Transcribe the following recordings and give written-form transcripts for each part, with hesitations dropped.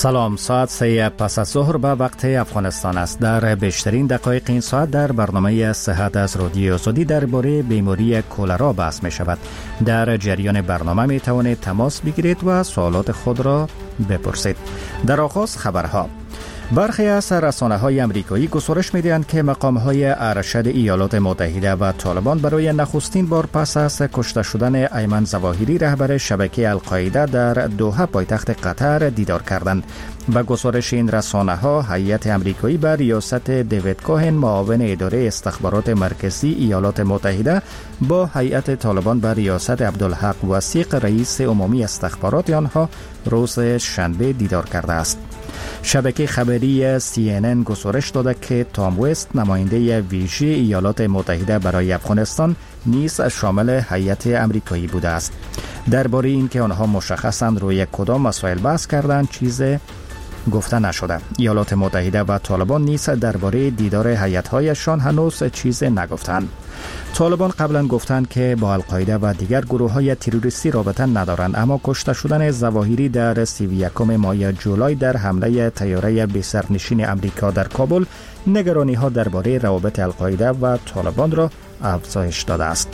سلام، ساعت 3 پس از ظهر به وقت افغانستان است. در بیشترین دقایق این ساعت در برنامه صحت از رادیو آزادی درباره بیماری کولرا بحث می شود. در جریان برنامه می توانید تماس بگیرید و سوالات خود را بپرسید. در آغاز خبرها. برخی از رسانه‌های آمریکایی گزارش می‌دهند که مقام‌های ارشد ایالات متحده و طالبان برای نخستین بار پس از کشته شدن ایمن ظواهری رهبر شبکه القاعده در دوحه پایتخت قطر دیدار کردند. با گزارش این رسانه‌ها، هیئت آمریکایی بر ریاست دیوید کوهن معاون اداره استخبارات مرکزی ایالات متحده با هیئت طالبان بر ریاست عبدالحق وثیق رئیس عمومی استخبارات آنها روز شنبه دیدار کرده است. شبکه خبری CNN گزارش داده که تام وست نماینده ویژه ایالات متحده برای افغانستان نیز شامل هیئت آمریکایی بوده است. درباره اینکه آنها مشخصاً روی کدام مسائل بحث کردند چیز گفته نشده. ایالات متحده و طالبان نیز درباره دیدار هیئت‌هایشان هنوز چیز نگفتند. طالبان قبلا گفتند که با القاعده و دیگر گروه‌های تروریستی رابطه ندارند، اما کشته شدن ظواهری در 31 ماه جولای در حمله طیاره بی‌سرنشین آمریکا در کابل نگرانی‌ها درباره روابط القاعده و طالبان را افزایش داده است.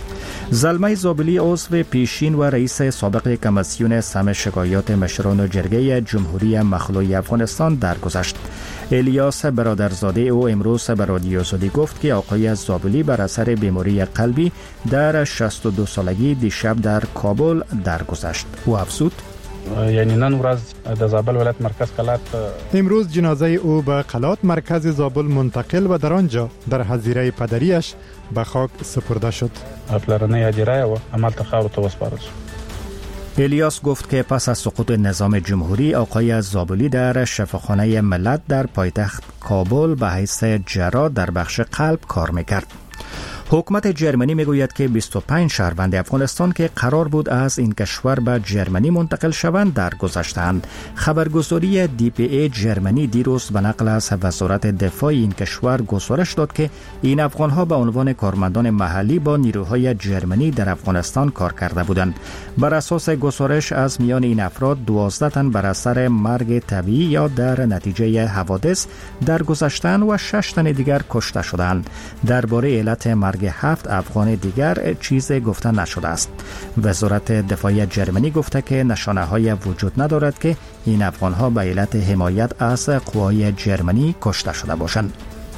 زلمه زابلی عضو پیشین و رئیس سابق کمیسیون سم شکایات مشران جرگه جمهوری مخلوع افغانستان درگذشت. الیاس برادرزاده او امروز به رادیو آزادی گفت که آقای زابلی بر اثر بیماری قلبی در 62 سالگی دیشب در کابل درگذشت. او افزود: یعنی نن ورځ د زابل ولایت مرکز قلات امروز جنازه او به قلات مرکز زابل منتقل و در آنجا در حظیره پدریش به خاک سپرده شد. پلرنه هدیره و عمل تخاور تو وسپارل شد. الیاس گفت که پس از سقوط نظام جمهوری آقای زابلی در شفاخانه ملت در پایتخت کابل به حیث جراح در بخش قلب کار میکرد. حکومت جرمنی میگوید که 25 شهروند افغانستان که قرار بود از این کشور به جرمنی منتقل شوند درگذشتند. خبرگزاری DPA جرمنی دیروز به نقل از وزارت دفاع این کشور گزارش داد که این افغانها به عنوان کارمندان محلی با نیروهای جرمنی در افغانستان کار کرده بودند. بر اساس گزارش از میان این افراد 12 تن بر اثر مرگ طبیعی یا در نتیجه حوادث درگذشتند و 6 تن دیگر کشته شدند. درباره علت مرگ 7 افغان دیگر چیز گفته نشده است. وزارت دفاع جرمنی گفته که نشانه‌های وجود ندارد که این افغان‌ها به علت حمایت از قوای جرمنی کشته شده باشند.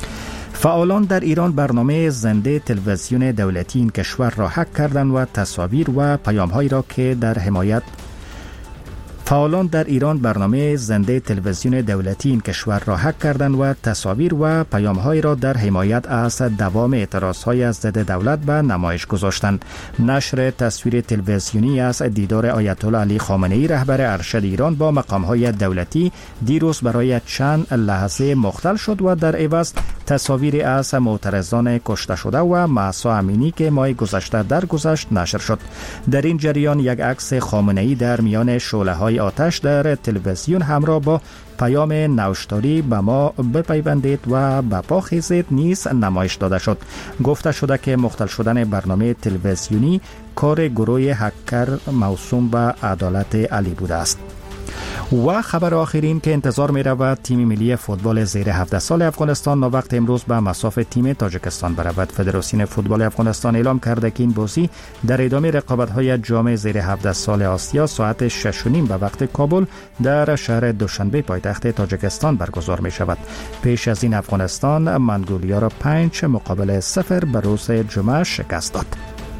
فعالان در ایران برنامه زنده تلویزیون دولتی این کشور را هک کردند و تصاویر و پیام‌هایی را که در حمایت فعالان در ایران برنامه زنده تلویزیون دولتی این کشور را هک کردند و تصاویر و پیام‌هایی را در حمایت از دوام اعتراض‌های از ضد دولت به نمایش گذاشتند. نشر تصویر تلویزیونی از دیدار آیت الله علی خامنه‌ای رهبر ارشد ایران با مقام‌های دولتی دیروز برای چند لحظه مختل شد و در عوض تصاویری از معترضان کشته شده و مهسا امینی که ماه گذشته درگذشت نشر شد. در این جریان یک عکس خامنه‌ای در میان شعله‌های آتش در تلویزیون همراه با پیام نوشتاری به ما بپیوندید و به پا خیزید نیز نمایش داده شد. گفته شده که مختل شدن برنامه تلویزیونی کار گروه هکر موسوم به عدالت علی بوده است. و خبر آخرین که انتظار می رود تیم ملی فوتبال زیر 17 سال افغانستان وقت امروز به مصاف تیم تاجیکستان برود. فدراسیون فوتبال افغانستان اعلام کرده که این بازی در ادامه رقابت‌های جام زیر 17 سال آسیا ساعت 6:30 به وقت کابل در شهر دوشنبه پایتخت تاجیکستان برگزار می شود. پیش از این افغانستان منگولیا را 5-0 به روز جمعه شکست داد.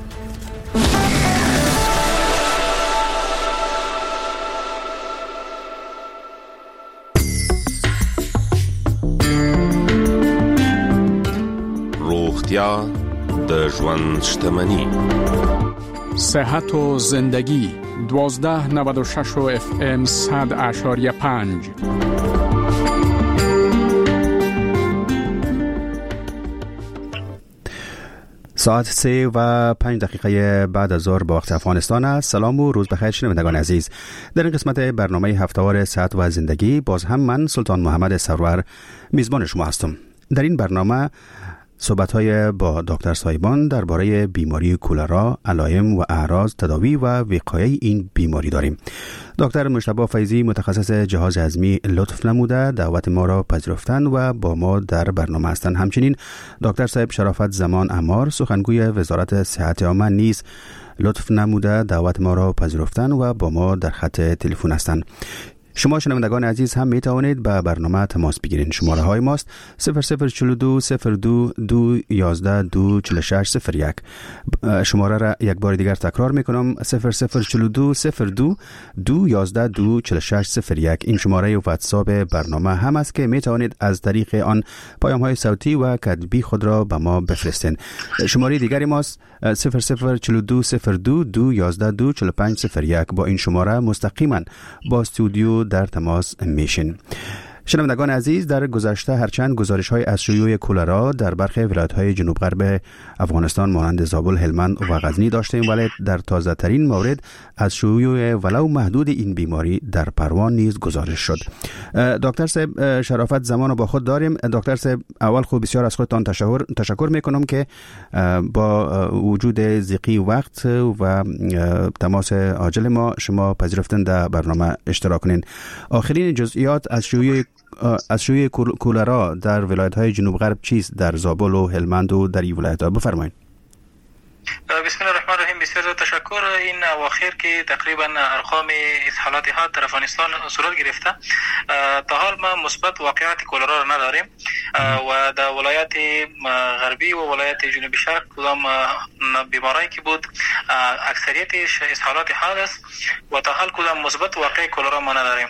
روغتیا د ژوند شتمني. صحت و زندگی 1296 FM 100.5. ساعت 3:05 بعد از ظهر با وقت افغانستان است. سلام و روز بخیر شنوندگان عزیز. در این قسمت برنامه هفته‌وار صحت و زندگی باز هم من سلطان محمد سرور میزبان شما هستم. در این برنامه صحبت‌های با دکتر سایبان درباره بیماری کولرا، علائم و اعراض، تداوی و وقایع این بیماری داریم. دکتر مجتبی فیضی متخصص جهاز هضمی لطف نموده دعوت ما را پذیرفتن و با ما در برنامه هستند. همچنین دکتر صاحب شرافت زمان عمار سخنگوی وزارت صحت عامه نیز لطف نموده دعوت ما را پذیرفتن و با ما در خط تلفن هستند. شما شنوندگان عزیز هم می توانید به برنامه تماس بگیرید. شماره های ماست 0042 02 211 24601. شماره را یک بار دیگر تکرار می کنم 0042 02 211 24601. این شماره واتساپ برنامه هم است که می توانید از طریق آن پیام های صوتی و کتبی خود را به ما بفرستین. شماره دیگری ماست 0042 02 211 24501. با این شماره مستقیما با استودیو در تماس میشین. شنوندگان عزیز، در گذشته هرچند گزارش‌های از شیوع کولرا در برخی ولایت‌های جنوب غرب افغانستان مانند زابل، هلمند و غزنی داشتیم، ولی در تازه‌ترین مورد از شیوع ولو محدود این بیماری در پروان نیز گزارش شد. دکتر صاحب شرافت زمان رو با خود داریم. دکتر صاحب اول خوب بسیار از خودتان تشکر میکنم که با وجود ضیقی وقت و تماس عاجل ما شما پذیرفتن در برنامه اشتراک کنین. آخرین جزئیات از شیوع کولرا در ولایت‌های جنوب غرب چیست در زابل و هلمند و در این ولایت‌ها؟ بفرمایید. بسم الله الرحمن الرحیم. بسیار تشکر. این اواخر که تقریبا ارقام اسهالات حاد در افغانستان صورت گرفته، تا حال ما مثبت واقعات کولرا را نداریم و در ولایت غربی و ولایت جنوبی شرق کدام بیماری که بود اکثریتش اسهالات حاد است و تا حال کدام مثبت واقع کولرا ما نداریم.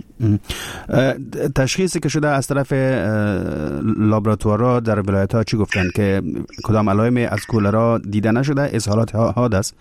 تشخیصی که شده از طرف لابراتوارها در ولایت‌ها چی گفتن که کدام علائمی از کولرا دیده نشده، اسهالات حاد است؟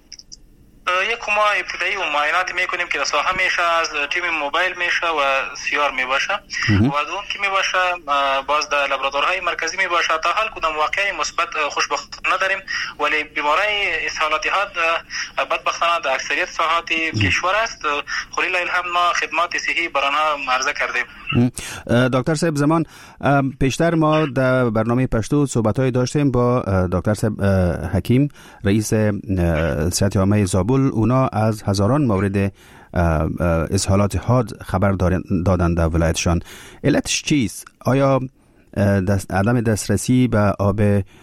یک ما ابتدایی و معاینات میکنیم که ساحه میشه از تیم موبایل میشه و سیار میباشه و دوم که میباشه باز در لابراتوارهای مرکزی میباشه. تا حال کدام واقعی مثبت خوشبخت نداریم، ولی بیماری اسهالات حاد بدبختانه در اکثریت ساحات کشور است. خلیل الحمد ما خدمات صحی بر آنها عرضه کردیم. دکتر صاحب زمان پیشتر ما در برنامه پشتو صحبت‌های داشتیم با دکتر صاحب حکیم رئیس صحت عامه زابل. اونا از هزاران مورد اسهالات حاد خبر دادند در ولایتشان. علتش چیست؟ آیا عدم دسترسی به آب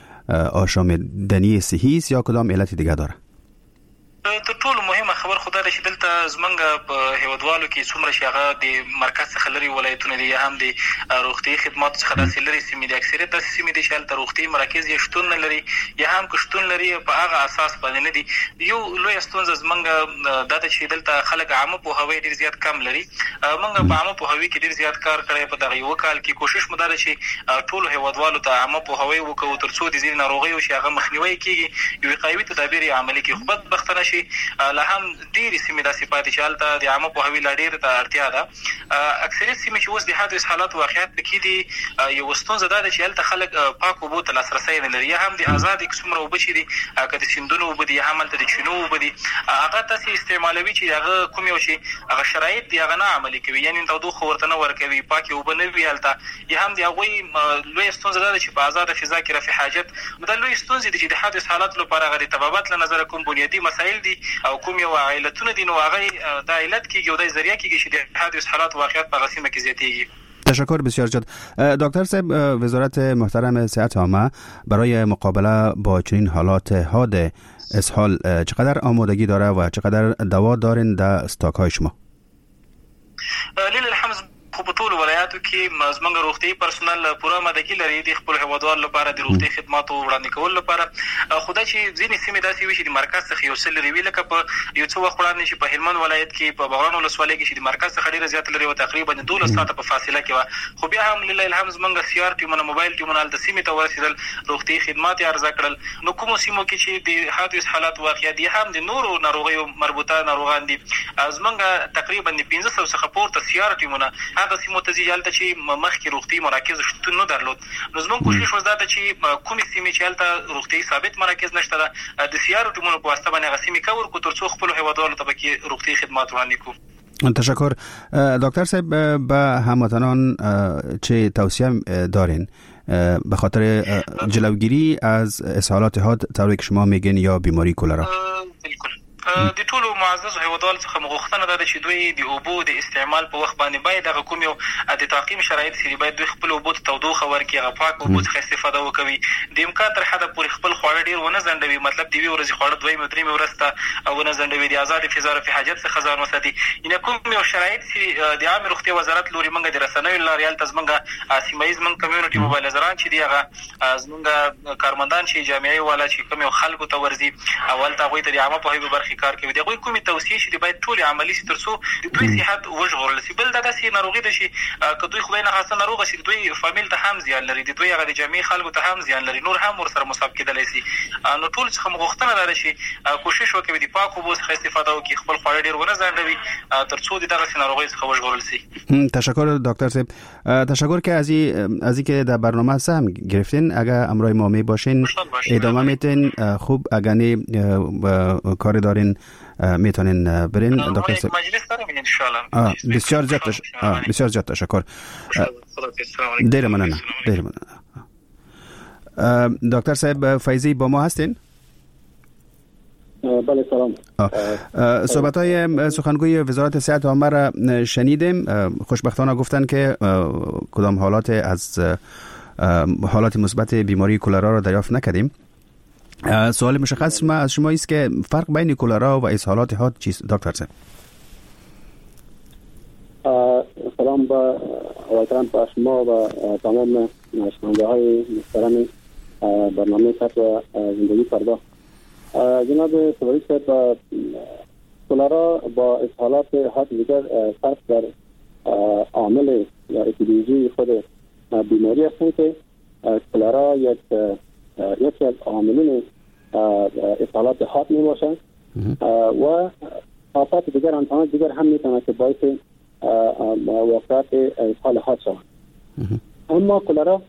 آشامیدنی صحی است یا کدام علت دیگه داره؟ تر ټولو مهمه خبر خدا ده چې دلته زمونږ په هیوادوالو کې څومره چې هغه د مرکز څخه لري ولایتونه دي یا هم د روغتي خدمات څخه داسې لري سیمې دي. اکثریت داسې سیمې دي چې هلته روغتي مراکز یې شتون نه لري یا هم که شتون لري په هغه اساس باندې نه دي. یو لویه ستونزه زمونږ دا ده چې دلته خلک عامه پوهاوی ډېر زیات کم لري. موږ په عامه پوهاوي کې ډېر زیات کار کړی په دغه یو کال کې. کوشش مو دا ده چې ټولو هیوادوالو ته عامه پوهاوی وکړو تر څو د ځینې ناروغیو چې هغه مخنیوی کېږي یو وقایوي تدابیر یې عملي کړي. خو بدبختانه شي لا هم ډېرې سیمې داسې پاتې چې هلته د عامه پوهاوي لا ډېر ته اړتیا ده. اکثریت سیمې چې اوس د حادث اسهالات واقعیت پکې دي، یوه ستونزه دا ده چې هلته خلک پاک اوبو ته لاسرسی نه لري یا هم د ازادې څومره اوبه چې دي که د سیندونو اوبه دي یا هم هلته د چینو اوبه دي هغه داسې استعمالوي چې هغه کوم یو چې هغه شرایط دي هغه نه عملي کوي، یعنې تودوخه ورته نه ورکوي، پاکې اوبه نه وي هلته یا هم د هغوی لویه ستونزه دا ده چې په ازاده فضا کې رفع حاجت. دا لویې ستونزې دي چې د حادث حالاتو لپاره هغه د طبابت له نظره کوم بنیادي مسایل دي او کوم یو علتونه دي نو هغه دا علت کېږي او دا ذریعه کېږي چې د حادث حالات واقعیت په هغه سیمه کې زیاتېږي. تشکر بسیار جد. دکتر صاحب وزارت محترم صحت عامه برای مقابله با چنین حالات حاد اسهال چقدر آمادگی داره و چقدر دوا دارین در استاک های شما؟ لیل الحمد خو په ټولو ولایاتو کې زموږ روغتیايي پرسونل پوره آمادګي لري د خپل هیوادوالو لپاره د روغتي خدماتو وړاندې کولو لپاره. خو دا چې ځینې سیمې داسې وي چې د مرکز څخه یو څه لرې وي، لکه په یو څه وخت وړاندې چې په هلمند ولایت کې په بغران ولسوالۍ کې چې د مرکز څخه ډېره زیاته لرې وه، تقریبا 12 ساعته په فاصله کې وه. خو بیا هم لله الحمد زموږ سیار ټیمونه موبایل ټیمونه هلته سیمې ته ورسېدل، روغتي خدمات یې عرضه کړل. نو کومو سیمو کې چې د حادث حالات واقعیت دي هم د نورو ناروغیو مربوطه ناروغان دي، زموږ تقریبا 1500 څخه پورته سیار ټیمونه هغه سیمو ته ځي چې مخکې روغتي مراکز شتون نه درلود. نو زموږ کوشش وزدا ته چې کومې سیمې چې هلته روغتي ثابت مراکز نشته ده د سیارو ټیمونو په واسطه باندې هغه سیمې کور کړو تر څو خپلو هیوادوالو ته پکې روغتي خدمات وړاندې کړو. تشکر. دکتر صاحب به هموطنان چه توصیه دارین به خاطر جلوگیری از اسهالات حاد طوری که شما میگین یا بیماری کولرا؟ د ټولو معزز هیوادوالو څخه مغوښتنه ده چې دوی د اوبو د استعمال په وخت باندې باید هغه کوم یو د تعقیم شرایط سي باید دوی خپل اوبو ته تودوخه ورکړي، هغه پاک اوبو څخه استفاده وکوي، د امکان تر حده پورې خپل خواړه ډېر ونه ځنډوي، مطلب د یوې ورځې خواړه 2 او 3 ورځې ته ونه ځنډوي، د آزاد فضا رفع حاجت څخه ځان وساتي. یعنې کوم یو شرایط چې د عامې روغتیا وزارت لوري موږ د رسنیو له لارې هلته زموږ سیمه ییز موږ کمیونټي مبلغران چې دي هغه زموږ کارمندان چې جامعي والا چې کوم یو خلکو ته ورځي او هلته هغوی ته د عامه پوهاوي په برخې کار کوي، د هغوی کومې توصیې چې باید ټول عملي شي تر څو د دوی صحت وژغورل شي. بل دا داسې ناروغي ده چې که دوی خدای ناخواسته ناروغه شي دوی فامیل ته هم زیان لري، د دوی هغه د جامعي خلکو ته هم زیان لري، نور هم ورسره مصاب کېدلی شي. نو ټول څخه مغوښتنه دا ده چې کوشش وکوي د پاک اوبو څخه استفاده وکړي، خپل خواړه ډېر ونه ځنډوي تر څو د دغسې ناروغۍ څخه وژغورل شي. تشکر دکتر صاحب، تشکر که از اینکه در برنامه سهم گرفتین. اگر همراه ما می باشین ادامه میتین، خوب اگر نه کار دارین میتونین برین. دکتر صاحب مجلس داریم ان شاء الله. بسیار زیاد تشکر. دیر ممنون. دکتر صاحب فیضی با ما هستین؟ بله سلام. صحبت‌های سخنگوی وزارت صحت عامه را شنیدیم. خوشبختانه گفتن که کدام حالات مثبت بیماری کولرا را دریافت نکردیم. سوال مشخص ما از شما است که فرق بین کولرا و اسهالات حاد چیست دکتر صاحب؟ سلام با احترام به شما و تمام شنونده‌های محترم برنامه صحت و زندگی فردا. جناب سوالی صاحب، کولرا با اسهالات حاد دیگر فرق در عامل یا اتیولوژی خود بیماری هستند که کولرا یکی از عاملین اسهالات حاد می باشد و آفات دیگر هم میتونه که باعث واقعات اسهال حاد شود. اما کولرا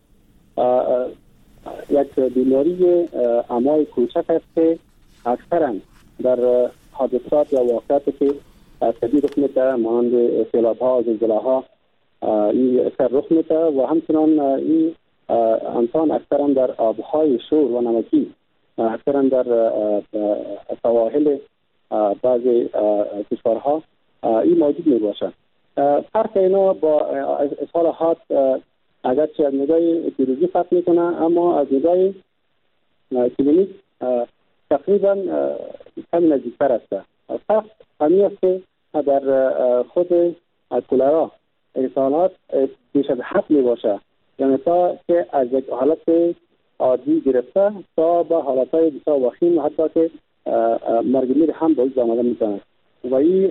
یک بیماری امعای کوچک است که اکثرا در حادثات یا واقعاتی که طبیعی رخ میده مانند سیلاب‌ها، زلزله‌ها این اکثر رخ میده و همچنان این انسان اکثرا در آبهای شور و نمکی، اکثرا در سواحل بعضی کشورها این موجود می باشد. فرق اینا با اسهال حاد اگرچه از نگاه اتیولوژی فرق میکنه، اما از نگاه کلینیک تقریبا کمی نزدیکتر است. فرق همین است که در خود کولرا اسهالات بیش از حد می باشه، یعنی تا که از یک حالت عادی گرفته تا به حالتهای بسیار وخیم حتی که مرگ میر هم باید آمده میتونه و این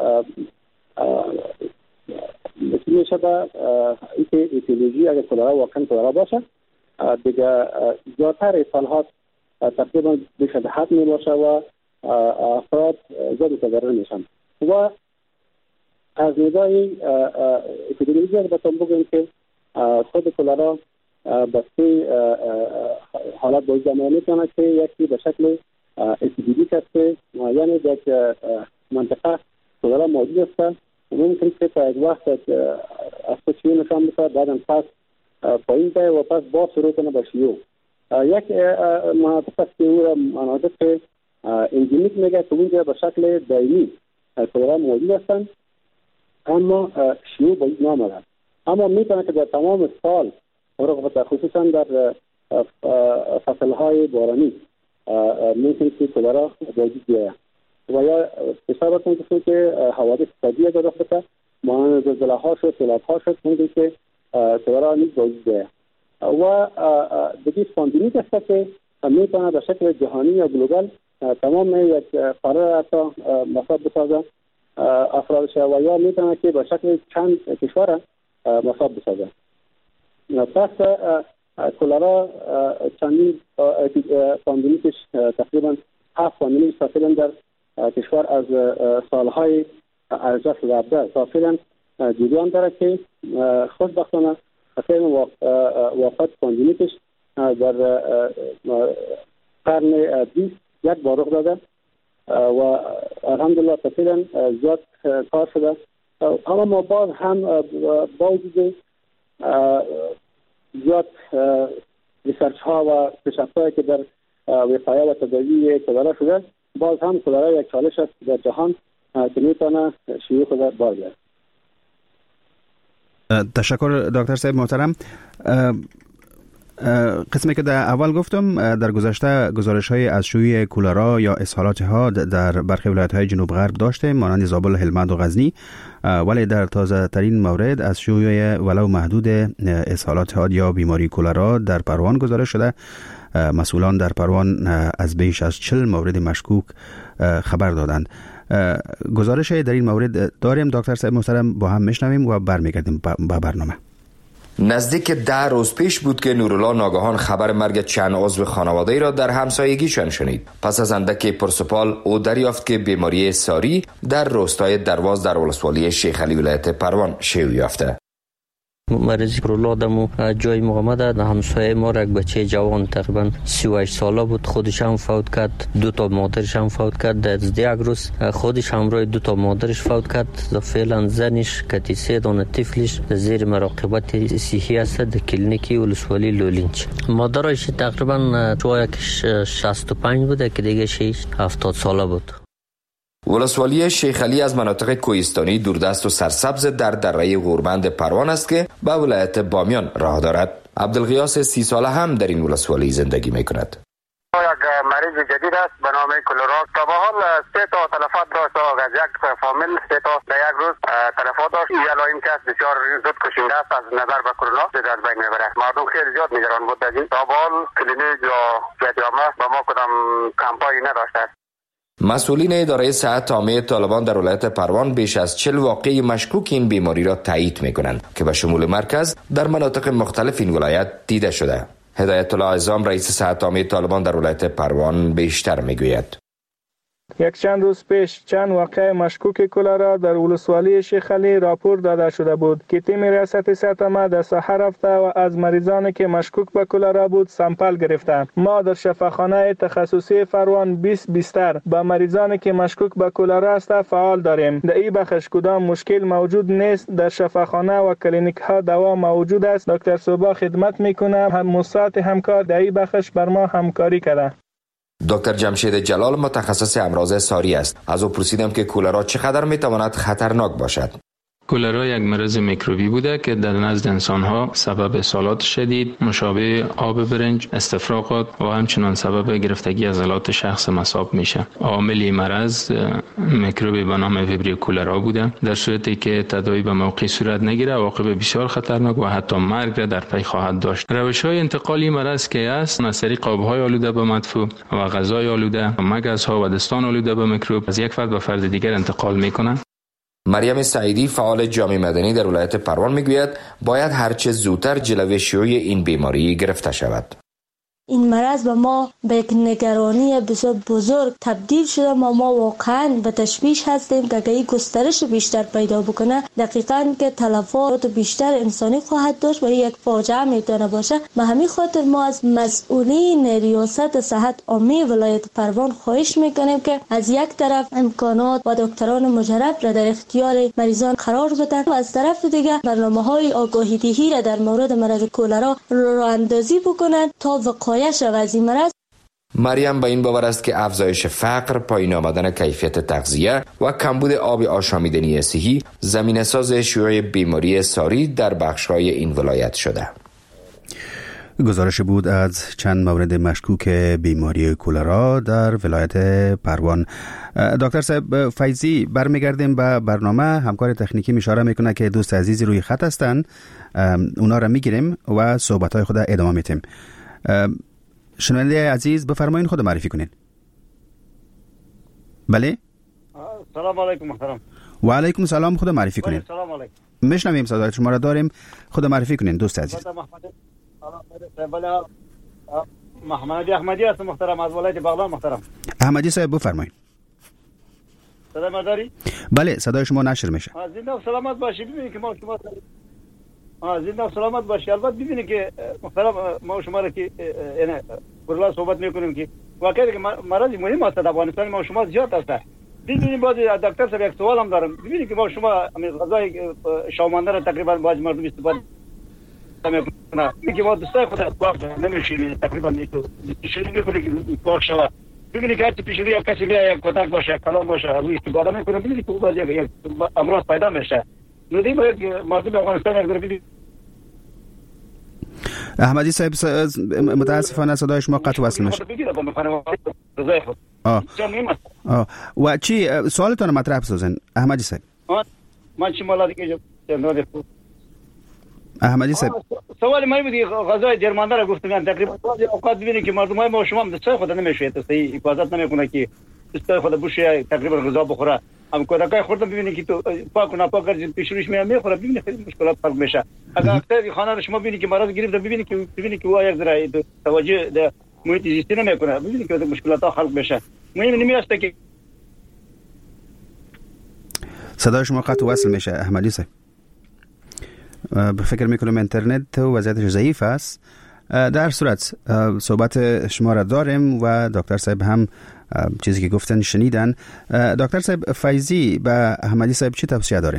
میشه به اینکه ایتیولوژی اگر کولرا واقعا کولرا باشه دیگه زیادتر اسهالات تقریبا بیش از حد می باشه و افراد زیاد تضرر میشن. و از نگاه ایتیولوژی اگر بتون بگویم که خود کولرا بسته حالات باید آمده میتونه که یکی به شکل اپیدمیک است، یعنی در یک منطقه کولرا موجود است، ممکن که تا یک وقت از خودشیو نشان بده، بعدا پس پایین بره و پس باز شروع کنه به شیوع. یک مناطق است که او را مناطق اندمیک میگه که اونجا به شکل دائمی کولرا موجود هستند اما شیوع باید نامده. اما میتونه که در تمام سال خصوصا در فصلهای بارانی ممکن که کولرا وجود بیاید و یا اشاره کنید که حوادث طبیعی در رخ بده مانند زلزله‌ها شد، سیلاب‌ها شد، ممکن که کولرا نیز وجود بیاید و دیگه پاندمیک است که میتونه به شکل جهانی یا گلوبال تمام یک قاره حتی مصاب بسازه افرادش و یا میتونه که به شکل چند کشور مصاب بسازه. پس کولرا چندین پاندمیکش تقریبا 7 پاندمیک سافیلن در کشور از سالهای ارزش رابطه سافیلن جریان داره که خوشبختانه اصلا وفات پاندمیکش در قرن 20 یک بار رخ داده و الحمدلله تقریبا زیاد کار شده. اما ما باز هم با وجود زیاد ریسرچ ها و پیشرفت‌هایی که در وقایه و تداوی کلرا شده، باز هم کلرا یک چالش است در جهان که میتونه شیوع خود بازگرد. تشکر دکتر صاحب محترم. قسمی که در اول گفتم، در گذشته گزارش‌های از شیوع کولرا یا اسهالات حاد در برخی ولایت‌های جنوب غرب داشته، مانند زابل، هلمند و غزنی، ولی در تازه ترین مورد از شیوع ولو محدود اسهالات حاد یا بیماری کولرا در پروان گزارش شده. مسئولان در پروان از بیش از 40 مورد مشکوک خبر دادند. گزارش در این مورد داریم دکتر صاحب محترم، با هم میشنویم و برمیگردیم به برنامه. نزدیک 10 روز پیش بود که نورالله ناگهان خبر مرگ چند عضو خانواده را در همسایگیشان شنید. پس از اندکی پرسپال او دریافت که بیماری ساری در روستای درواز در ولسوالی شیخ علی ولایت پروان شیوع یافته. مریضی پرولاد دمو جای مقامه ده. همسایه ما یک بچه جوان تقریبا 38 ساله بود، خودش هم فوت کرد، 2 مادرش هم فوت کرد. در یک روز خودش همراه 2 مادرش فوت کرد. فعلا زنش که 3 دانه طفلش زیر مراقبت صحی است در کلینیکی ولسوالی لولینچ. مادرش تقریبا شاید 65 بوده که دیگه 70 ساله بود. ولسوالی شیخ علی از مناطق کوهستانی دوردست و سرسبز در دره غوربند پروان است که به ولایت بامیان راه دارد. عبدالغیاس 30 ساله هم در این ولسوالی زندگی میکند. یک مریض جدید است به نام کلرا. تا به حال 3 تلفات داشت از یک فامیل. 3 در یک روز تلفات داشت. علائم که بسیار زود کشنده است از نظر به کرونا از بین میبره. مردم خیلی زیاد نگران بود از این. تا به حال کلینیک یا جامعه به ما کدام کمپانی نداشته است. مسئولین اداره صحت عامه طالبان در ولایت پروان بیش از 40 واقعه مشکوک این بیماری را تایید می‌کنند که به شمول مرکز در مناطق مختلف این ولایت دیده شده. هدایت الله عظام رئیس صحت عامه طالبان در ولایت پروان بیشتر میگوید. یک چند روز پیش چند واقعه مشکوک کلرا در ولسوالی شیخ علی راپور داده شده بود که تیم ریاست صحت عامه در ساحه رفته و از مریضانی که مشکوک به کلرا بود سامپل گرفته. ما در شفاخانه تخصصی فروان 20 بستر با مریضانی که مشکوک به کلرا است فعال داریم. در این بخش کدام مشکل موجود نیست. در شفاخانه و کلینیک ها دوا موجود است. دکتر صوبا خدمت میکنه. هم مصات همکار در این بخش بر ما همکاری کرده. دکتر جمشید جلال متخصص امراض ساری است. از او پرسیدم که کولرا چقدر میتواند خطرناک باشد. کولرا یک مرض میکروبی بوده که در نزد انسان‌ها سبب اسهالات شدید، مشابه آب برنج، استفراغات و همچنان سبب گرفتگی عضلات شخص مصاب میشه. عامل مرض میکروبی به نام ویبریو کولرا بوده. در صورتی که تداوی به موقع صورت نگیره، عواقب بسیار خطرناک و حتی مرگ را در پی خواهد داشت. روش‌های انتقالی مرض که است، از طریق آب‌های آلوده به مدفوع و غذای آلوده، مگزها و دستان آلوده به میکروب از یک فرد به فرد دیگر انتقال میکنه. مریم سعیدی فعال جامعه مدنی در ولایت پروان میگوید باید هرچه زودتر جلوی شیوع این بیماری گرفته شود. این مرض به ما به یک نگرانی بسیار بزرگ تبدیل شده و ما واقعا به تشویش هستیم که اگه گسترش بیشتر پیدا بکنه دقیقاً که تلفات بیشتر انسانی خواهد داشت و یک فاجعه میتونه باشه. به همین خاطر ما از مسئولین ریاست صحت عامه ولایت پروان خواهش میکنیم که از یک طرف امکانات و دکتران مجرب را در اختیار مریضان قرار بدن و از طرف دیگه برنامه‌های آگاهی دهی را در مورد مرض کولرا راه اندازی بکنند تا وقایع مریم با این باور است که افزایش فقر، پایین آمدن کیفیت تغذیه و کمبود آب آشامیدنی صحی زمینه ساز شیوع بیماری ساری در بخش‌های این ولایت شده. گزارش بود از چند مورد مشکوک بیماری کولرا در ولایت پروان. دکتر صاحب فیضی، برمیگردیم به برنامه. همکار تکنیکی اشاره میکنه که دوست عزیزی روی خط هستند، اونا را میگیریم و صحبت‌های خود ادامه میدیم. شنونده عزیز بفرمایید خود معرفی کنین. بله. سلام علیکم محترم. و علیکم سلام، خود معرفی کنین. سلام علیکم. میشنویم صدای شما را داریم، خود معرفی کنین دوست عزیز. بله محمدی احمدی هستم محترم، از ولایت بغلان محترم. احمدی صاحب بفرمایید. صدای ما داری؟ بله صدای شما نشر میشه. زنده و سلامت باشی. ببینید که ما زنده و سلامت باشی. البته ببینید که محترم ما شما را که یعنی برلا صحبت میکنیم که واقعا که مرض مهم است در افغانستان ما شما زیاد است. ببینید باز دکتر صاحب یک سوال هم دارم. ببینید که ما شما غذای شامانده را تقریبا باز مردم استفاده میکنه میگه ما دوستای خود وقت نمیشیم تقریبا میشیم میکنه که باشه شوا ببینید که پیشگیری یا کسی یک کتک باشه کلام باشه روی استفاده میکنه ببینید که باز یک امراض پیدا میشه ندی باید مردم افغانستان یک ذره احمدی صاحب متاسفانه صدای شما قطع وصل میشه. و چی سوالتون مطرح بسازن احمدی صاحب؟ من چی مالا دیگه احمدی صاحب سوال من بودی غذای درمانده را گفتم تقریبا اوقات ببینید که مردم ما شما دستای خود نمیشه صحیح حفاظت نمیکنه که دستای خود بوشه تقریبا غذا بخوره هم کودکای خوردن ببینید که تو پاک و ناپاک پیشروش میخوره ببینید خیلی مشکلات فرق میشه اگر اکثر خانه شما ببینید که مرض گرفته ببینید که او یک ذره توجه در محیط زیستی نمیکنه ببینید که مشکلات ها خلق میشه مهم نمیاسته که صدای شما قطع وصل میشه احمدی صاحب. فکر میکنم اینترنت وضعیتش ضعیف است. در صورت صحبت شما را داریم و دکتر صاحب هم چیزی که گفتن شنیدن. دکتر صاحب فیضی به احمدی صاحب چی توصیه دارین؟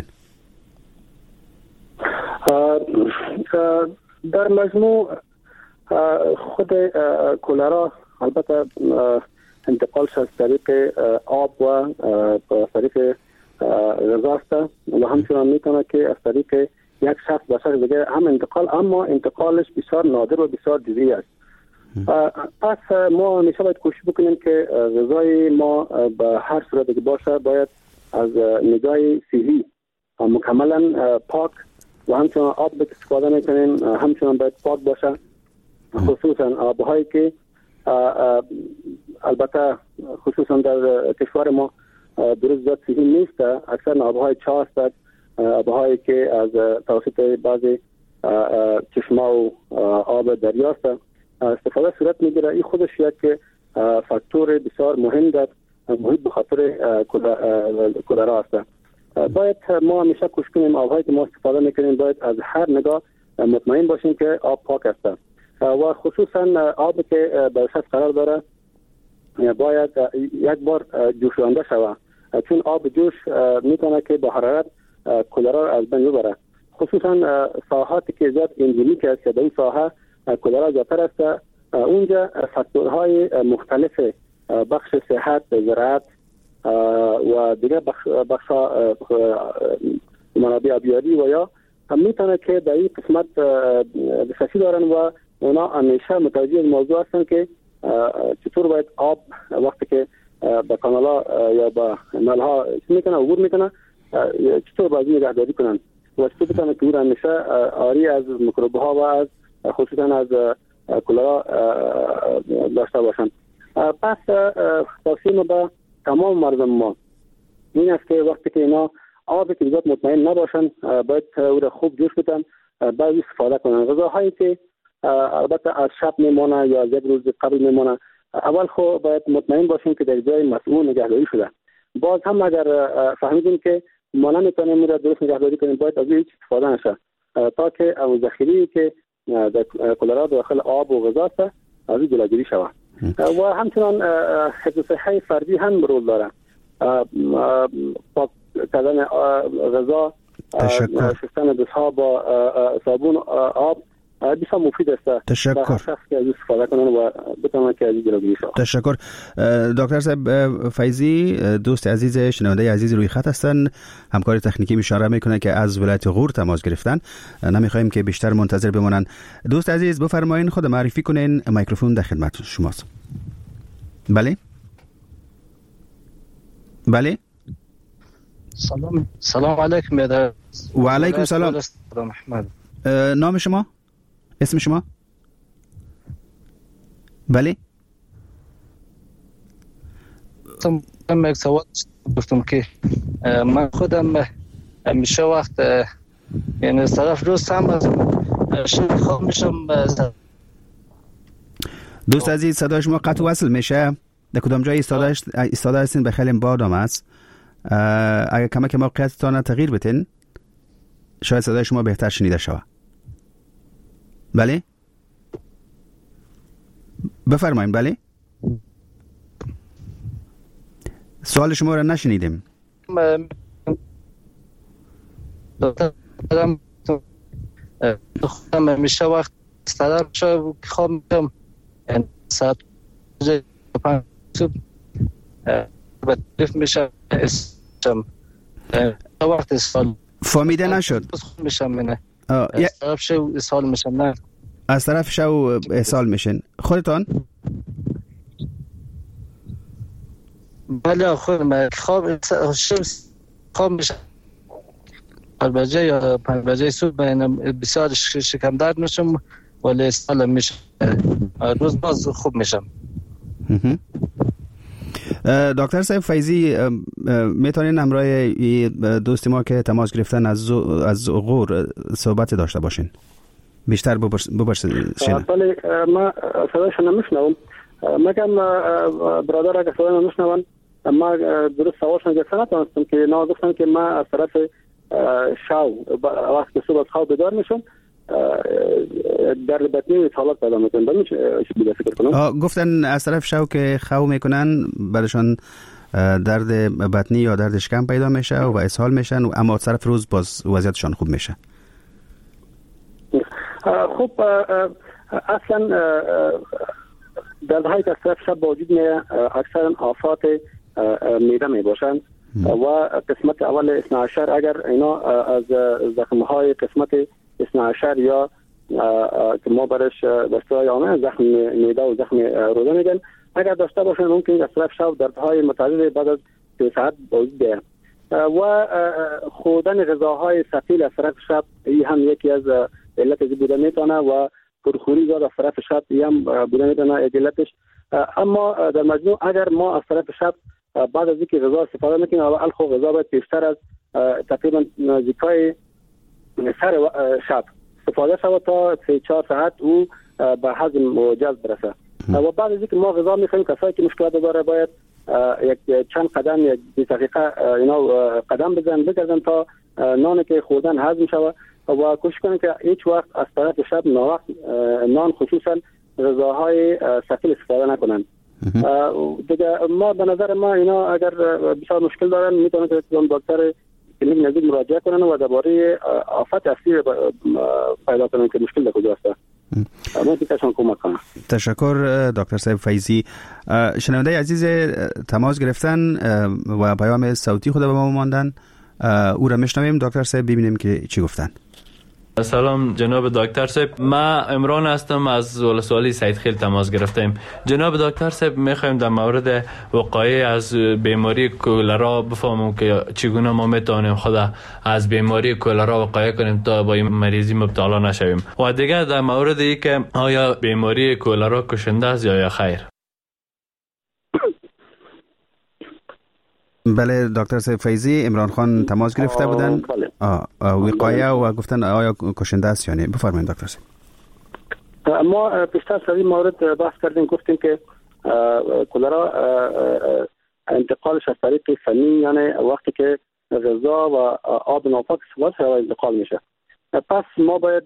در مجموع خود کولرا البته انتقالش از طریق آب و طریق غذا است و همچنان میتونه که از طریق یک شخص به شخص دیگه هم انتقال، اما انتقالش بسیار نادر و بسیار جزئی است. پس ما همیشه باید کوشش بکنیم که غذای ما به هر صورت که باشه باید از نگاه صحی مکملا پاک و همچنان آب به استفاده میکنیم همچنان باید پاک باشه، خصوصا آبهایی که البته خصوصا در کشور ما درست زیاد صحی نیست، اکثر آبهای چاه است، آبهایی که از توسط بعضی چشمه و آب دریاست استفاده صورت میگیره. این خودش یک فاکتور بسیار مهم در محیط به خاطر کولرا است. باید ما همیشه کوشش کنیم آبهایی که ما استفاده میکنیم باید از هر نگاه مطمئن باشیم که آب پاک است و خصوصا آبی که به شخص قرار داره باید یک بار جوشانده شود، چون آب جوش میتونه که با حرارت کولرا از بین ببره. خصوصا ساحاتی که زیاد اندمیک است، در این ساحه کولرا زیادتر است، اونجا فاکتورهای مختلف بخش صحت، زراعت و دیگه بخش منابع آبیاری و یا میتونه که در این قسمت دسترسی دارن و اونا همیشه متوجه موضوع هستن که چطور باید آب وقتی که به کانال‌ها یا به نل‌ها میکنه عبور میکنه چطور باید نگهداری کنن و چطور بتونه که اون همیشه آری از میکروب‌ها و از خصوصا از کولرا داشته باشن. پس توصیه ما به تمام مردم ما این است که وقتی که اینا آبی که زیاد مطمئن نباشن باید او را خوب جوش بدن، بعد استفاده کنن. غذاهایی که البته از شب میمونه یا یک روز قبل میمونه اول خو باید مطمئن باشیم که در جای مسئول نگهداری شده. باز هم اگر فهمیدیم که ما نمیتونیم اون را درست نگهداری کنیم باید از هیچ استفاده نشه تا که او ذخیره‌ای که در کولرا داخل آب و غذا است از این جلوگیری شود. و همچنان حفظ صحی فردی هم رول داره. پاک کردن غذا، شستن دست‌ها با صابون آب بسیار مفید است. تشکر. شخص که از استفاده کنن و بتونن که از جلوگیری شود. تشکر. دکتر صاحب فیضی دوست عزیز شنونده عزیز روی خط هستن، همکار تکنیکی اشاره میکنه که از ولایت غور تماس گرفتن، نمیخوایم که بیشتر منتظر بمونن. دوست عزیز بفرمایید خود معرفی کنین، میکروفون در خدمت شماست. بله بله. سلام علیکم. و علیکم سلام. محمد. نام شما؟ اسم شما؟ بله. یک سوال گفتم که من خودم همیشه وقت یعنی طرف روز هم خواب میشم. دوست عزیز صدای شما قطع وصل میشه. در کدام جای ایستاده هستین؟ به خیلی بادام است. اگر کمک موقعیتتان تغییر بتین شاید صدای شما بهتر شنیده شود. بله بفرمایید. بله سوال شما را نشنیدیم. خودم همیشه وقت طرف شو که خواب میکنم ساعت 5 صبح به طرف میشم وقت اسهال فهمیده نشد میشم منه طرف شو اسهال میشم نه از طرف شو اسهال میشن خودتان؟ بله خودم خواب میشم 4 بجه یا 5 بجه صبح بسیار شکم درد میشم ولی اسهال میشم روز باز خوب میشم. دکتر صاحب فیضی میتونین همراه دوست ما که تماس گرفتن از غور صحبت داشته باشین بیشتر بپرسین. بله ما صدایش نمیشنوم مگم برادر اگه صدای نمیشنون ما درست سوالشون گرفته نتونستم که نه گفتن که ما از طرف شو وقت که صبح از خواب بیدار میشم درد بطنی حالات پیدا میکنن بله چی بوده فکر کنم گفتن از طرف شو که خو میکنن برشان درد بطنی یا درد شکم پیدا میشه و اسهال میشن اما از طرف روز باز وضعیتشان خوب میشه. خب اصلا دردهایی که از طرف شب وجود میه اکثرا آفات میده میباشند و قسمت اول 12 اگر اینا از زخمهای قسمت 12 یا که ما برش دستای آمه زخم میده و زخم روده میگن اگر داشته باشن ممکن از طرف شب دردهای متعدد بعد از 2 ساعت وجود بیه و خوردن غذاهای ثقیل از طرف شب این هم یکی از علت بوده میتونه و پرخوری زیاد از طرف شب هم بوده میتونه علتش. اما در مجموع اگر ما از طرف شب بعد از اینکه غذا استفاده میکنیم اول خو غذا باید بیشتر از تقریبا نزدیکای سر شب استفاده شود تا 3-4 ساعت او به هضم و جذب برسه و بعد از اینکه ما غذا میخوریم کسایی که مشکلات داره باید یک چند قدم یک 20 دقیقه اینا قدم بگردن تا نانی که خوردن هضم شود و کوشش کنیم که هیچ وقت از طرف شب نان خصوصا غذاهای ثقیل استفاده نکنن. دیگه ما به نظر ما اینا اگر بسیار مشکل دارن میتونن که دکتر کلینیک نزدیک مراجعه کنن و درباره آفات اصلی پیدا کنن که مشکل در کجاست. ما میتونم کمک کنم. تشکر دکتر صاحب فیضی. شنونده عزیز تماس گرفتن و پیام صوتی خود به ما ماندن او را میشنویم دکتر صاحب ببینیم که چی گفتن. سلام جناب دکتر صاحب، ما عمران هستم از ولسوالی سیدخیل تماس گرفتیم. جناب دکتر صاحب میخوایم در مورد وقایع از بیماری کولرا بفهمیم که چگونه ما میتونیم خود از بیماری کولرا وقایع کنیم تا با این مریضی مبتلا نشویم و دیگه در مورد ای که آیا بیماری کولرا کشنده است یا خیر. بله دکتر صاحب فیضی عمران خان تماس گرفته بودن وقایع و گفتن آیا کشنده است یا نه. بفرمایید دکتر صاحب. ما پیشتر از این مورد بحث کردیم گفتیم که کولرا انتقالش از طریق فنی یعنی وقتی که غذا و آب ناپاک استفاده شده انتقال میشه. پس ما باید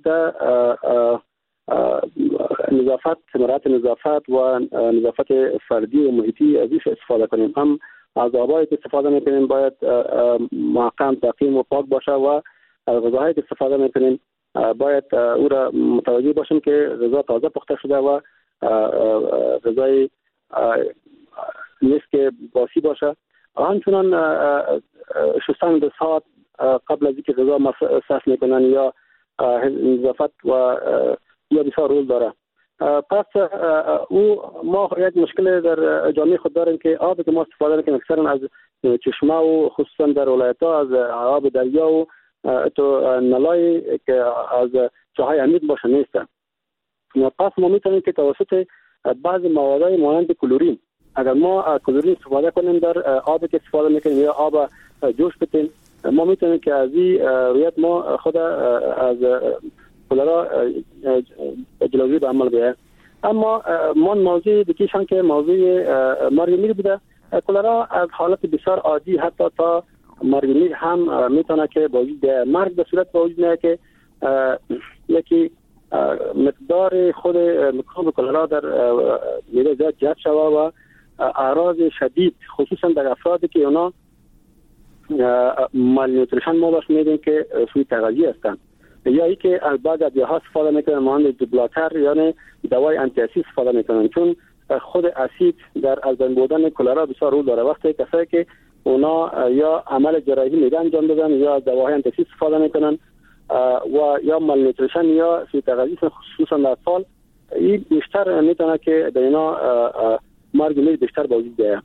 نظافت مراعات نظافت و نظافت فردی و محیطی ازش استفاده کنیم. هم از آبایی که استفاده میکنیم باید محکم تعقیم و پاک باشه و غذاهایی که استفاده میکنیم باید او را متوجه باشیم که غذا تازه پخته شده و غذای نیست که باسی باشه. همچنان شستن دست‌ها قبل از اینکه غذا مصرف میکنن یا نظافت و یا بسیار رول داره. پس ما یک مشکل در جامعه خود داریم که آبی که ما استفاده میکنیم اکثرا از چشمه و خصوصا در ولایت‌ها از آب دریا و تو نلای که از جاهای عمیق باشه نیست. پس ما میتونیم که توسط بعضی موادهای مانند کلورین اگر ما کلورین استفاده کنیم در آبی که استفاده میکنیم یا آب جوش بدیم ما میتونیم که از این رویت ما خود از کولرا جلوگیری به عمل بیاید. اما من موضوع دیگه‌شان که موضوع مرگ بوده. کولرا از حالت بسیار عادی حتی تا مرگ هم میتونه که با وجود مرگ به صورت با وجود میاد که یکی مقدار خود میکروب کولرا در میده زیاد جذب شوه و اعراض شدید خصوصا در افرادی که اونا مالنیوتریشن ما باش میدیم که سوی تغذیه هستن یا ای که از بعض ادویه‌ها استفاده میکنن مانند بلاکر یعنی دوای آنتی اسید استفاده میکنن، چون خود اسید در از بین بردن کلرا بسیار رول داره. وقتی کسایی که اونا یا عمل جراحی معده انجام دادن یا دواهای آنتی اسید استفاده میکنن و یا مالنیوتریشن یا سوء تغذیه خصوصا در اطفال، این بیشتر میتونه که در اینا مرگ میز بیشتر به وجود بیاید.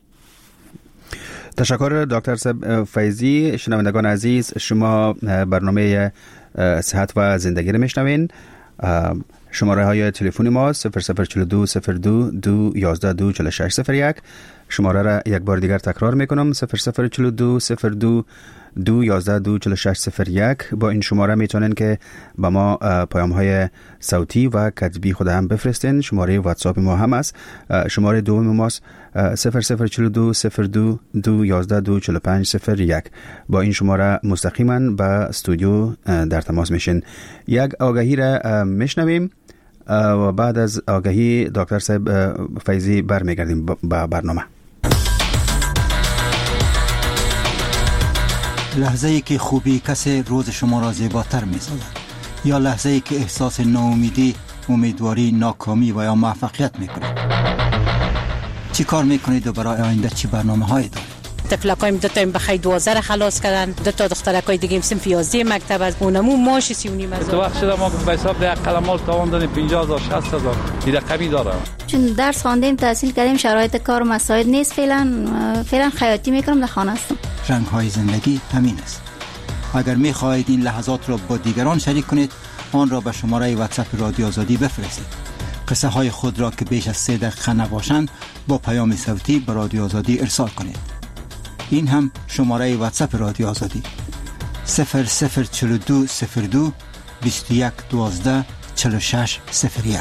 تشکر دکتر صاحب فیضی. شنوندگان عزیز، شما برنامه صحت و زندگی رو میشنوین. شماره های تلفنی ما 0042 02 211 24601. شماره را یک بار دیگر تکرار میکنم 0042 02 211 24601. با این شماره میتونین که با ما پیام های صوتی و کتبی خود هم بفرستین. شماره واتساپ ما هم است. شماره دوم ماست 0042 02 211 24501. با این شماره مستقیما با استودیو در تماس میشین. یک آگهی را میشنویم و بعد از آگهی دکتر صاحب فیضی برمیگردیم با برنامه. لحظه ای که خوبی کسی روز شما را زیباتر می سازد، یا لحظه ای که احساس ناامیدی، امیدواری، ناکامی و یا موفقیت می کنید. چی کار می کنید و برای آینده چی برنامه هایی دارید؟ طفلکایم 2 تا بخیر 12 خلاص کردن، 2 تا دخترکای دیگه صنف 11 مکتب از اونمو ماش 39 هزار. تو وقت شده ما به حساب ده قلمال تاوان دادیم 50000 60000 این رقمی داره. چون درس خواندیم تحصیل کردیم شرایط کار مساعد نیست، فعلا خیاطی میکنم در خانه هستم. رنگ های زندگی همین است. اگر می خواهید این لحظات را با دیگران شریک کنید، آن را به شماره واتساپ رادیو آزادی بفرستید. قصه های خود را که بیش از 3 دقیقه نباشند با پیام صوتی به رادیو آزادی ارسال کنید. این هم شماره واتساپ رادیو آزادی 0042 02 21 12 46 01.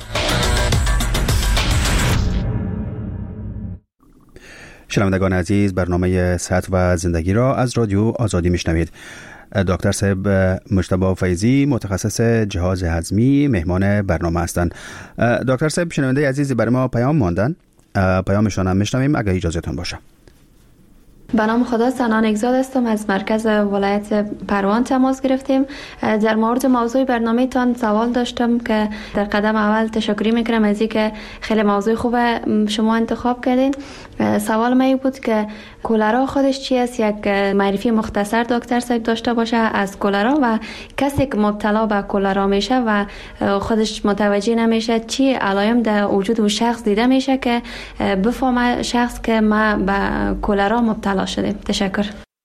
شنوندگان عزیز، برنامه صحت و زندگی را از رادیو آزادی میشنوید. دکتر صاحب مجتبی فیضی متخصص جهاز هضمی مهمان برنامه هستند. دکتر صاحب، شنونده عزیزی برای ما پیام ماندن، پیامشان هم میشنویم اگر اجازهتون باشه. به نام خدا، سنان اگزاد هستم، از مرکز ولایت پروان تماس گرفتیم. در مورد موضوع برنامه تان سوال داشتم که در قدم اول تشکر میکنم از اینکه خیلی موضوع خوبه شما انتخاب کردین. سوال من بود که کولرا خودش چی است؟ یک معرفی مختصر دکتر صاحب داشته باشه از کولرا و کسی که مبتلا به کولرا میشه و خودش متوجه نمیشه چی علائم در وجود اون شخص دیده میشه که بفهمه شخص که ما به کولرا مبتلا شده. تشکر.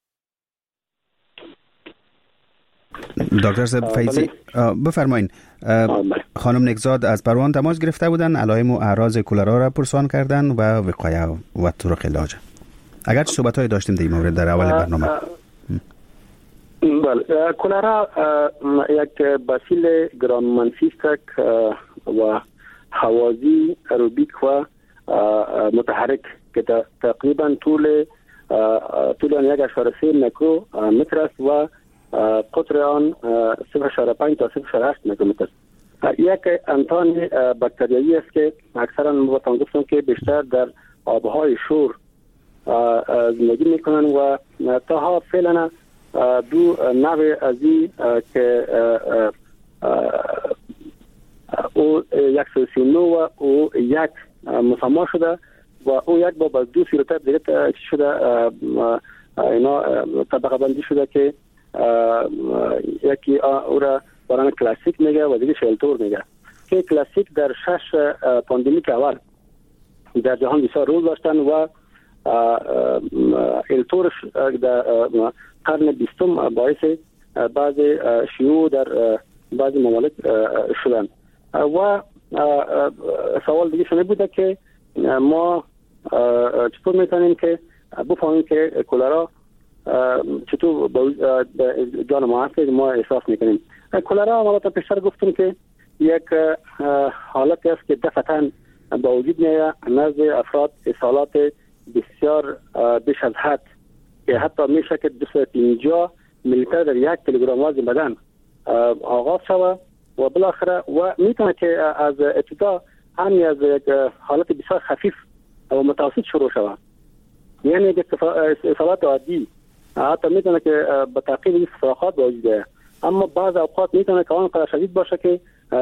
دکتر صاحب فیضی بفرمایید. خانم نگزاد از پروان تماس گرفته بودن، علائم و اعراض کولرا را پرسان کردن و وقایه و طرق علاج. اگر صحبت‌های داشتیم در این مورد در اول برنامه. بله، کولرا یک باسیل گرام منفی است و حوازی روبیک و متحرک که تقریبا طول آن 1.3 میکرومتر است و قطر آن 0.5 تا 0.8 میکرومتر. یک انتان باکتریایی است که اکثرا ما گفتم که بیشتر در آبهای شور زندگی میکنن و تا فعلا دو نوع از این که او 139 و او یک مسما شده و او یک با دو سیروتایپ دیگه شده، اینا طبقه بندی شده که یکی او را برای کلاسیک میگه و دیگه شلتور میگه. که کلاسیک در 6 پاندمیک اول در جهان بسیار رول داشتن و التورش در قرن 20 باعث بعض شیوع در بعض ممالک شدن. و سوال دیگه شده بوده که ما چطور میتونیم که بفهمیم که کولرا چطور جان ما هست ما احساس میکنیم. کولرا ما تا پیشتر گفتم که یک حالت است که دفعتاً با وجود میاد نزد افراد اصالات بسیار بیش از حد که حتی میشه که 250 میلیلیتر در 1 کیلوگرم وزن بدن آغاز شود و بالاخره و میتونه که از ابتدا همین از یک حالت بسیار خفیف و متوسط شروع شود، یعنی یک اصالات عادی حتی میتونه که به تعقیب استفراغات با وجود بیاید اما بعض اوقات میتونه که آنقدر شدید باشه که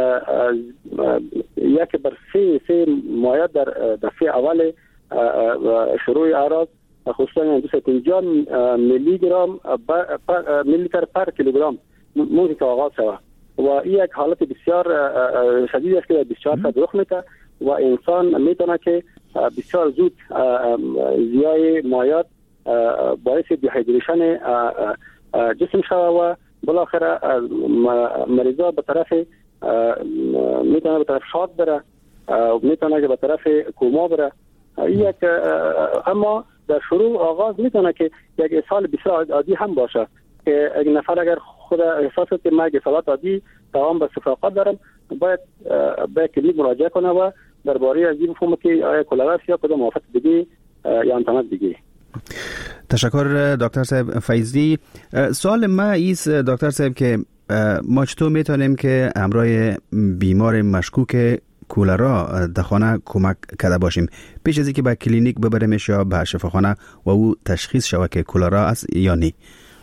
یک بر سه مایع در دفعه اول شروع اعراض خصوصا 250 میلی گرم میلی لیتر پر کیلوگرم ممکن که آغاز شود و این یک حالت بسیار شدید است که بسیار زود رخ میده و انسان میتونه که بسیار زود زیای مایعات باعث دیهایدریشن جسم شود و بالاخره مریضا به طرف میتونه به طرف شاد بره، میتونه که به طرف کوما بره. یک اما در شروع آغاز میتونه که یک اسهال بسیار عادی هم باشه که یک نفر اگر خود احساس کنه که من اسهالات عادی دوام به استفراغات دارم، باید به کلینیک مراجعه کنه و درباره از این بفهمه که آیا کولرا است یا کدام آفت دیگه یا انتمک دیگه. تشکر دکتر صاحب فیضی. سوال ما ایست دکتر صاحب که ما چطور میتونیم که همراه بیمار مشکوک کولرا در خانه کمک کرده باشیم پیش از اینکه به کلینیک ببریمش یا به شفاخانه و او تشخیص شود که کولرا است یا نه؟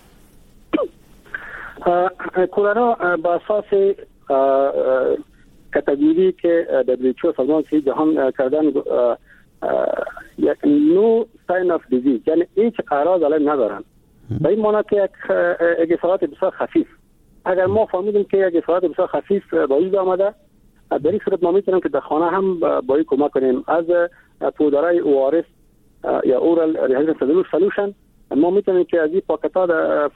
کولرا با اساس کاتگوری که WHO سازمان صحت جهان کردن یک نو ساین اف دیزیز، یعنی هیچ اعراض علیه ندارن. به این معنی که یک اسهالات بسیار خفیف. اگر ما فهمیدیم که یک اسهالات بسیار خفیف با وجود آمده، در این صورت ما میتونیم که در خانه هم با این کمک کنیم. از پودرهای ORS یا اورال ریهایدریشن سولوشن ما میتونیم که از این پاکت ها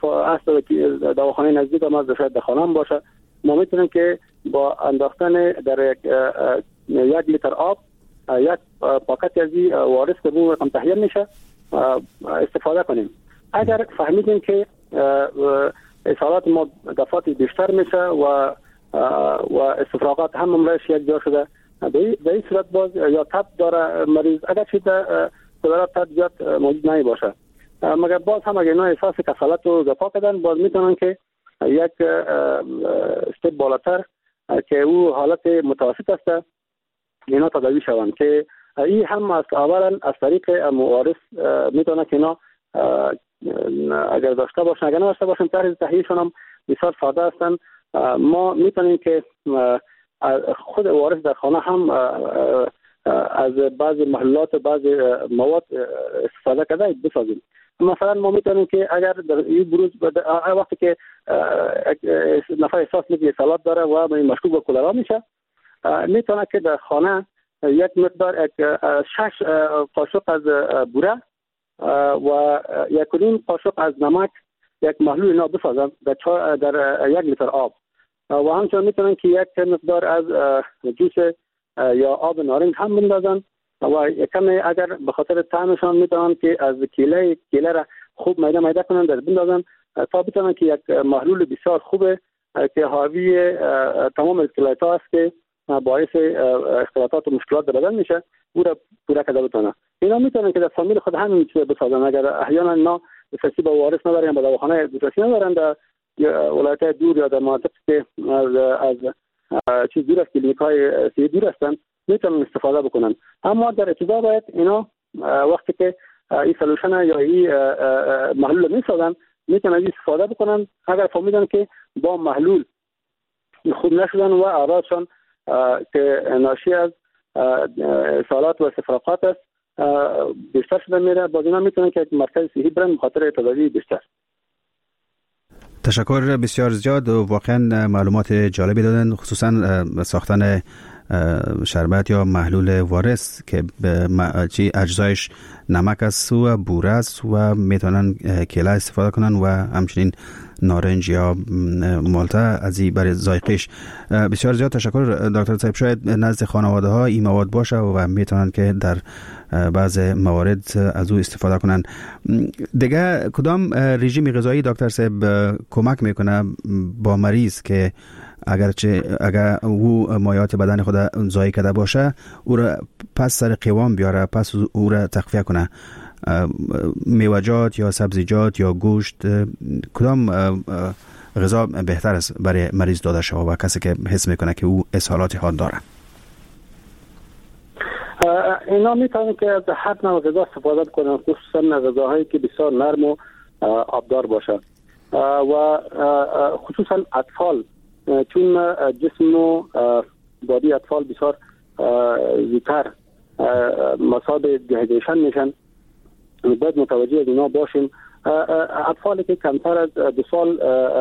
در دواخانه نزدیک ما در خانه هم باشه، ما میتونیم که با انداختن در یک لیتر آب یک پاکت از این ORS که بون رقم تهیه میشه استفاده کنیم. اگر فهمیدیم که اسهالات ما دفعات بیشتر میشه و استفراغات هم امرش یک جا شده، به این صورت باز یا تب داره مریض، اگر چی کولرا تب زیاد موجود نمی باشه، مگر باز هم اگر اینا احساس کسالت رو دفاع کردن، باز میتونن که یک استپ بالاتر که او حالت متوسط است اینا تداوی شوند که این هم از اولا از طریق ORS میتونه که اینا اگر داشته باشن اگر نداشته باشن طرح تهیهشون هم بسیار ساده هستن. ما میتونیم که خود ORS در خانه هم از بعضی محلولات بعضی مواد استفاده کرده بسازیم. مثلا ما میتونیم که اگر در این بروز وقتی که نفر احساس میکنه اسهالات داره و مشکوک به کولرا میشه، میتونه که در خانه یک مقدار 6 قاشق از بوره و 1.5 قاشق از نمک یک محلول اینا بسازن در 1 لیتر آب و همچنین میتونن که یک مقدار از جوس یا آب نارنج هم بندازن و کمی اگر به خاطر طعمشان میتونن که از کیله را خوب میده کنن در بندازن تا بتونن که یک محلول بسیار خوبه که حاوی تمام الکترولیت ها است که باعث اختلالات و مشکلات در بدن میشه پورا کرده بتونه. اینا میتونن که در فامیل خود همین چیز بسازن. اگر احیانا اینا دسترسی به ORS ندارن با دواخانه دسترسی ندارن در ولایت دور یا در مناطق که از چیز دور است، کلینیک‌های صحی دور هستن، میتونن استفاده بکنن. اما در ابتدا باید اینا وقتی که این سولوشن یا این محلول میسازن میتونن استفاده بکنن. اگر فهمیدن که با محلول خوب نشدن و اعراضشون که ناشی از اسهالات و استفراغات است بیشتر شده میره، باز اینا میتونن که مرکز صحی برن بخاطر تداوی بیشتر. تشکر بسیار زیاد و واقعا معلومات جالبی دادن، خصوصا ساختن شربت یا محلول وارس که چی اجزایش نمک است و بوره است و میتونن کیله استفاده کنن و همچنین نارنج یا مالته از این برای ذائقه‌اش. بسیار زیاد تشکر دکتر صاحب. شاید نزد خانواده ها این مواد باشه و میتونن که در بعض موارد از او استفاده کنن. دیگه کدام رژیم غذایی دکتر صاحب کمک میکنه با مریض که اگر او مایعات بدن خود ضایع کرده باشه او را پس سر قوام بیاره، پس او را تقویه کنه؟ میوه‌جات یا سبزیجات یا گوشت، کدام غذا بهتر است برای مریض داده شود و کسی که حس میکنه که او اسهالات حاد داره؟ اینا میتونن که از هر نوع غذا استفاده کنن، خصوصا غذاهایی که بسیار نرم و آبدار باشه. و خصوصا اطفال، چون جسم و بادی اطفال بسیار زودتر مصاب دیهایدریشن میشن، باید متوجه از اینا باشیم. اطفالی که کمتر از 2 سال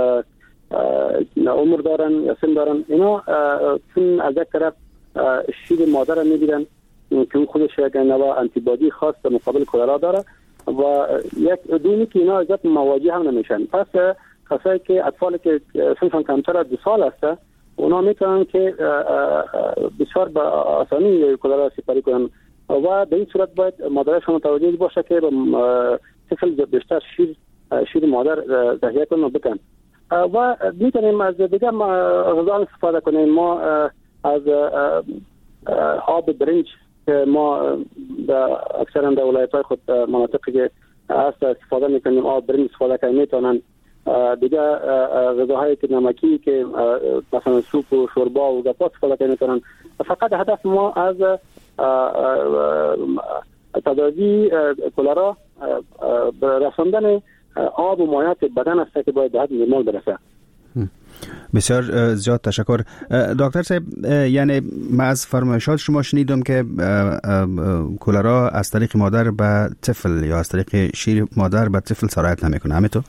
عمر دارن یا سن دارن، اینا چون از یک طرف شیر مادر را میگیرن که اون خودش یک نوع آنتیبادی خاص در مقابل کلرا داره و یک دومی که اینا ازت مواجه هم نمیشن. پس کسایی که اطفالی که سنشان کمتر از 2 سال هسته، اونا میتونن که بسیار به آسانی کلرا سپری کنن و به این صورت باید مادرشون متوجه باشه که طفل بیشتر شیر مادر تهیه کنن و بکن. و میتونیم از دیگه غذا استفاده کنیم. ما از آب برنج که ما اکثرا در ولایت‌های خود مناطقی که هست استفاده میکنیم، آب برنج استفاده کنیم. میتونن دیگه غذاهایی که نمکی که مثلا سوپ و شوربا و گپا استفاده کنیم میتونن. فقط هدف ما از تداوی کلرا رساندن آب و مایعات بدن است که باید به حد نرمال برسه. بسیار زیاد تشکر دکتر صاحب. یعنی من از فرمایشات شما شنیدم که کلرا از طریق مادر به طفل یا از طریق شیر مادر به طفل سرایت نمیکنه، همینطور؟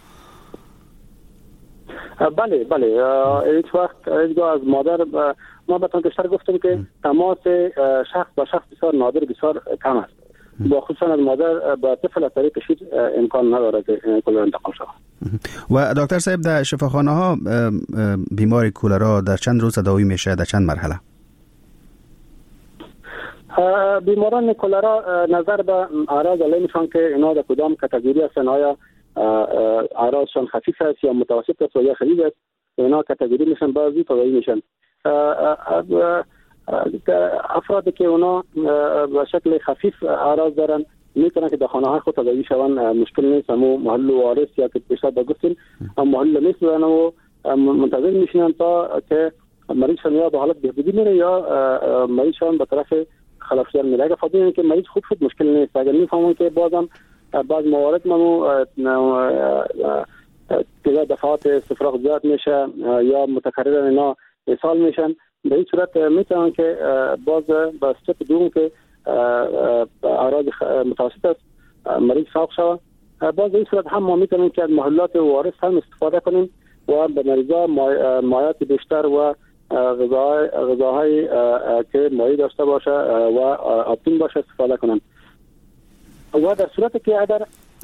بله هیچ وقت از مادر ما بهتون بیشتر گفتم که تماس شخص با شخص بسیار نادر، بسیار کم است. با خصوصا از مادر با طفل از طریق شیر امکان نداره که کلرا انتقال شود. و دکتر صاحب در شفاخانه ها بیماری کلرا در چند روز تداوی میشه، در چند مرحله؟ بیماران کلرا نظر به اعراض علائمشان که اینا در کدام کاتگوری هستن، آیا اعراضشان خفیف است یا متوسط است یا شدید است، اینا کاتگوری میشن بعضی تداوی میشن. افرادی که اونا به شکل خفیف اعراض دارن میتونن که در خانه های خود تداوی شون، مشکل نیست. همو محل وارث یا که بیشتر بگفتیم محل نیست و منتظر میشنن تا که مریضشان یا به حالت بهبودی میره یا مریضشان به طرف خلاف شدن میره. اگر فهمیدن که مریض خوب شد مشکل نیست. اگر میفهمن که بازم بعض موارد که دفعات استفراغ زیاد میشه یا متکرر اینا اسهال میشن، به این صورت میتونن که باز با استپ دوم که اعراض متوسط است مریض ساق شود، باز به این صورت هم ما میتونیم که از محلات وارث هم استفاده کنیم و به مریضا مایعات بیشتر و غذاهای که مایع داشته باشه و آبتین باشه استفاده کنن. و در صورتی که اگر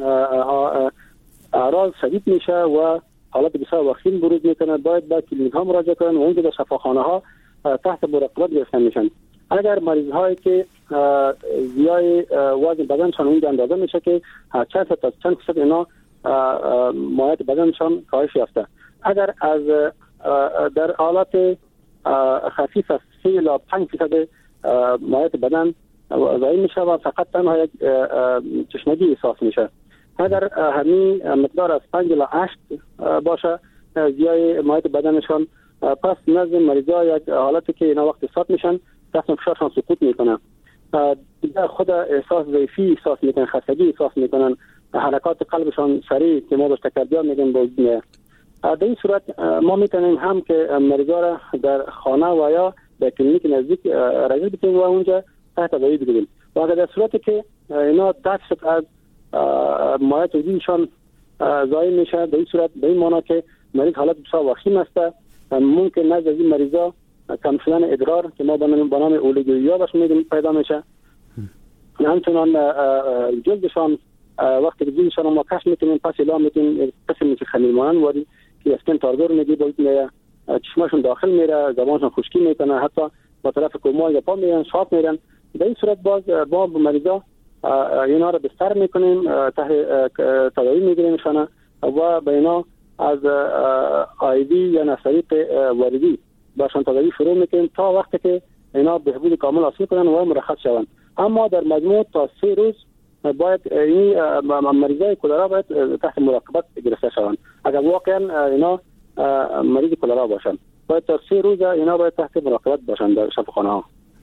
اعراض شدید میشه و حالت بسیار وخیم بروز میکنه، باید به کلینیک ها مراجعه کنن و اونجا در شفاخانه ها تحت مراقبت گرفته میشن. اگر مریض هایی که زیای وزن بدنشان اونجا اندازه میشه که چند فیصد اینا مایعات بدنشان کاهش یافته، اگر از در حالت خفیف است 3 الی 5% مایعات بدن ضایع میشه و فقط تنها یک تشنگی احساس میشه. اگر همین مقدار از 5 الی 8 باشه زیای مایعات بدنشان، پس نزد مریضا یک حالتی که اینا وقت استاد میشن دست فشارشان سقوط میکنه، دیگه خود احساس ضعیفی احساس میکنن، خستگی احساس میکنن، حرکات قلبشان سریع که ما بهش تکردیا میگیم وجود میاد. در این صورت ما میتونیم هم که مریضا را در خانه و یا در کلینیک نزدیک رجوع بکنیم و اونجا تحت تداوی بگیریم. و اگر در صورتی که اینا 10% از مایعات وجودشان ضایع میشه، در این صورت به این معنی که مریض حالت بسیار وخیم است، ممکن نزد از این مریضا کم شدن ادرار که ما به نام اولیگوریا بهش میگیم پیدا میشه. همچنان جلدشان وقتی که جلدشان ما کشف میکنیم پس اعلام میکنیم قسمی که خمیل مانند واری که اسکن تارگور میگی باید میره، چشماشون داخل میره، زبانشون خشکی میکنه، حتی با طرف کوما یا پا میرن، شاپ میرن. به این صورت باز با مریضا اینا رو بستر میکنیم، تداوی میگیریمشان و به اینا از آیدی یا نصریق واردی باشان تداوی شروع میکنیم تا وقتی که اینا بهبود کامل حاصل کنن و مرخص شوند. اما در مجموع تا 3 روز باید این مریضای کلرا باید تحت مراقبت گرفته شوند. اگر واقعا اینا مریض کلرا باشن باید تا 3 روز اینا باید تحت مراقبت باشن در شفاخانه ها.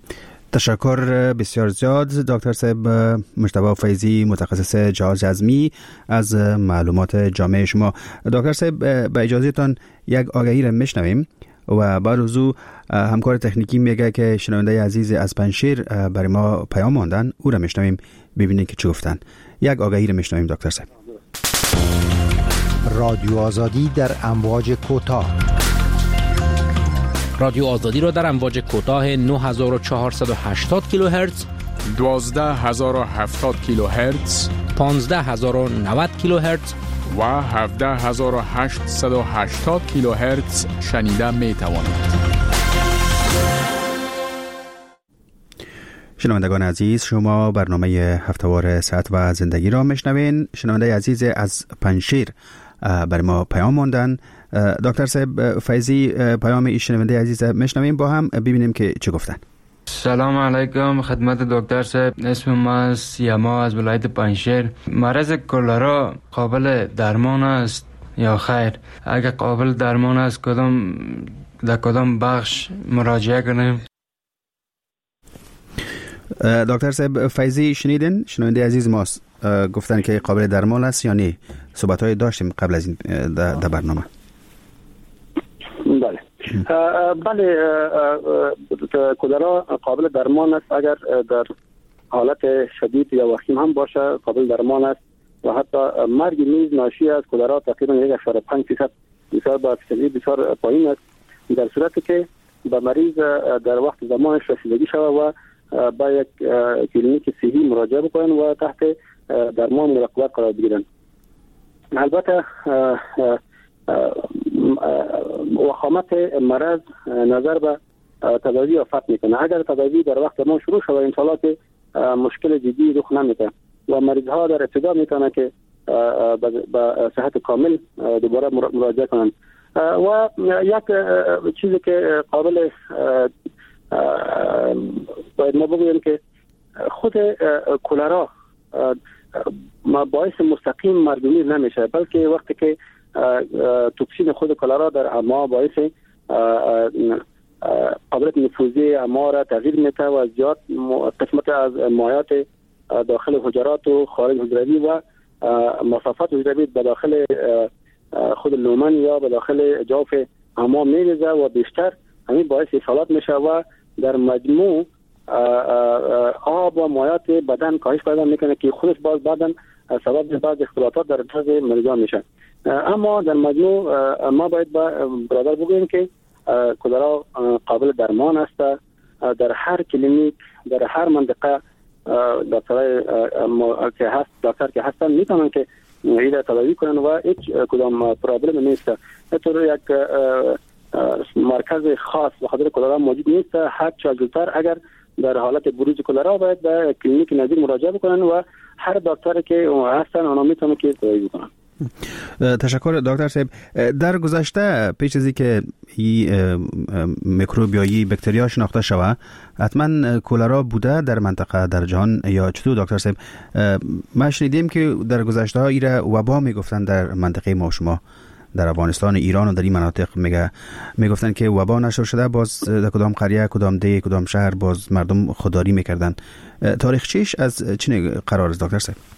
تشکر بسیار زیاد دکتر صاحب مجتبی فیضی متخصص جهاز هضمی از معلومات جامع شما. دکتر صاحب با اجازهتان یک آگهی را میشنویم و بعد از او همکار تکنیکی میگه که شنونده عزیز از پنجشیر برای ما پیام ماندن، او را میشنویم ببینید که چی گفتن. یک آگهی را میشنویم دکتر صاحب. رادیو آزادی در امواج کوتاه. رادیو آزادی را در امواج کوتاه 9480 کیلوهرتز، 12070 کیلوهرتز، 15090 کیلوهرتز و 17880 کیلوهرتز شنیده می توانید. شنوندگان عزیز، شما برنامه هفتهوار صحت و زندگی را میشنوین. شنونده عزیز از پنجشیر برای ما پیام ماندن. دکتر صاحب فیضی پیام این شنونده عزیز میشنویم، با هم ببینیم که چه گفتن. سلام علیکم خدمت دکتر صاحب، اسم ما سیما از ولایت پنجشیر. مرض کولرا قابل درمان است یا خیر؟ اگر قابل درمان است در کدام بخش مراجعه کنیم؟ دکتر صاحب فیضی شنیدین؟ شنونده عزیز ماست گفتن که قابل درمان است یا نه؟ صحبت‌های داشتیم قبل از این در برنامه. بله کولرا قابل درمان است. اگر در حالت شدید یا وخیم هم باشه قابل درمان است و حتی مرگ نیز ناشی از کولرا تقریبا 1.5% بسیار با فیصدی بسیار پایین است، در صورتی که به مریض در وقت زمانش رسیدگی شود و با یک کلینیک صحی مراجعه بکنن و تحت درمان مراقبت قرار بگیرن. البته وخامت مرض نظر به تداوی افت میکنه. اگر تداوی در وقت ما شروع شود انشاءالله که مشکل جدی رخ نمیده و مریض ها در ابتدا میتونه که به صحت کامل دوباره مراجعه کنند. و یک چیزی که قابل باید ما بگوییم که خود کولرا باعث مستقیم مرگ‌آور نمیشه، بلکه وقتی که توکسین خود کولرا در امعاء باعث قابلیت نفوذی امعاء را تغییر میده و زیاد قسمت از مایعات داخل حجرات و خارج حجروی و مسافت حجروی به داخل خود لومن یا به داخل جوف امعاء میریزه و بیشتر همین باعث اسهالات میشه و در مجموع آب و مایعات بدن کاهش پیدا میکنه که خودش باز بعداً سبب بعض اختلالات در جسم مریضان میشه. اما در مجموع ما باید با برادر بگوییم که کولرا قابل درمان است. در هر کلینیک در هر منطقه دکتر که هستن میتونن که این تداوی کنن و هیچ کدام پرابلم نیست. طور یک مرکز خاص به خاطر کولرا موجود نیست. هر چه زودتر اگر در حالت بروز کولرا باید به کلینیک نزدیک مراجعه بکنن و هر دکتری که هستن اونا میتونن که تداوی بکنن. تشکر دکتر صاحب. در گذشته پیش از اینکه این میکروب یا این باکتریا شناخته شود حتما کولرا بوده در منطقه در جهان یا چطور دکتر صاحب؟ ما شنیدیم که در گذشته ها ایره وبا میگفتن در منطقه ما شما در افغانستان ایران و در این مناطق میگفتن که وبا نشر شده، باز در کدام قریه کدام ده کدام شهر باز مردم خودداری میکردن. تاریخچه‌اش از چه قرار است دکتر صاحب؟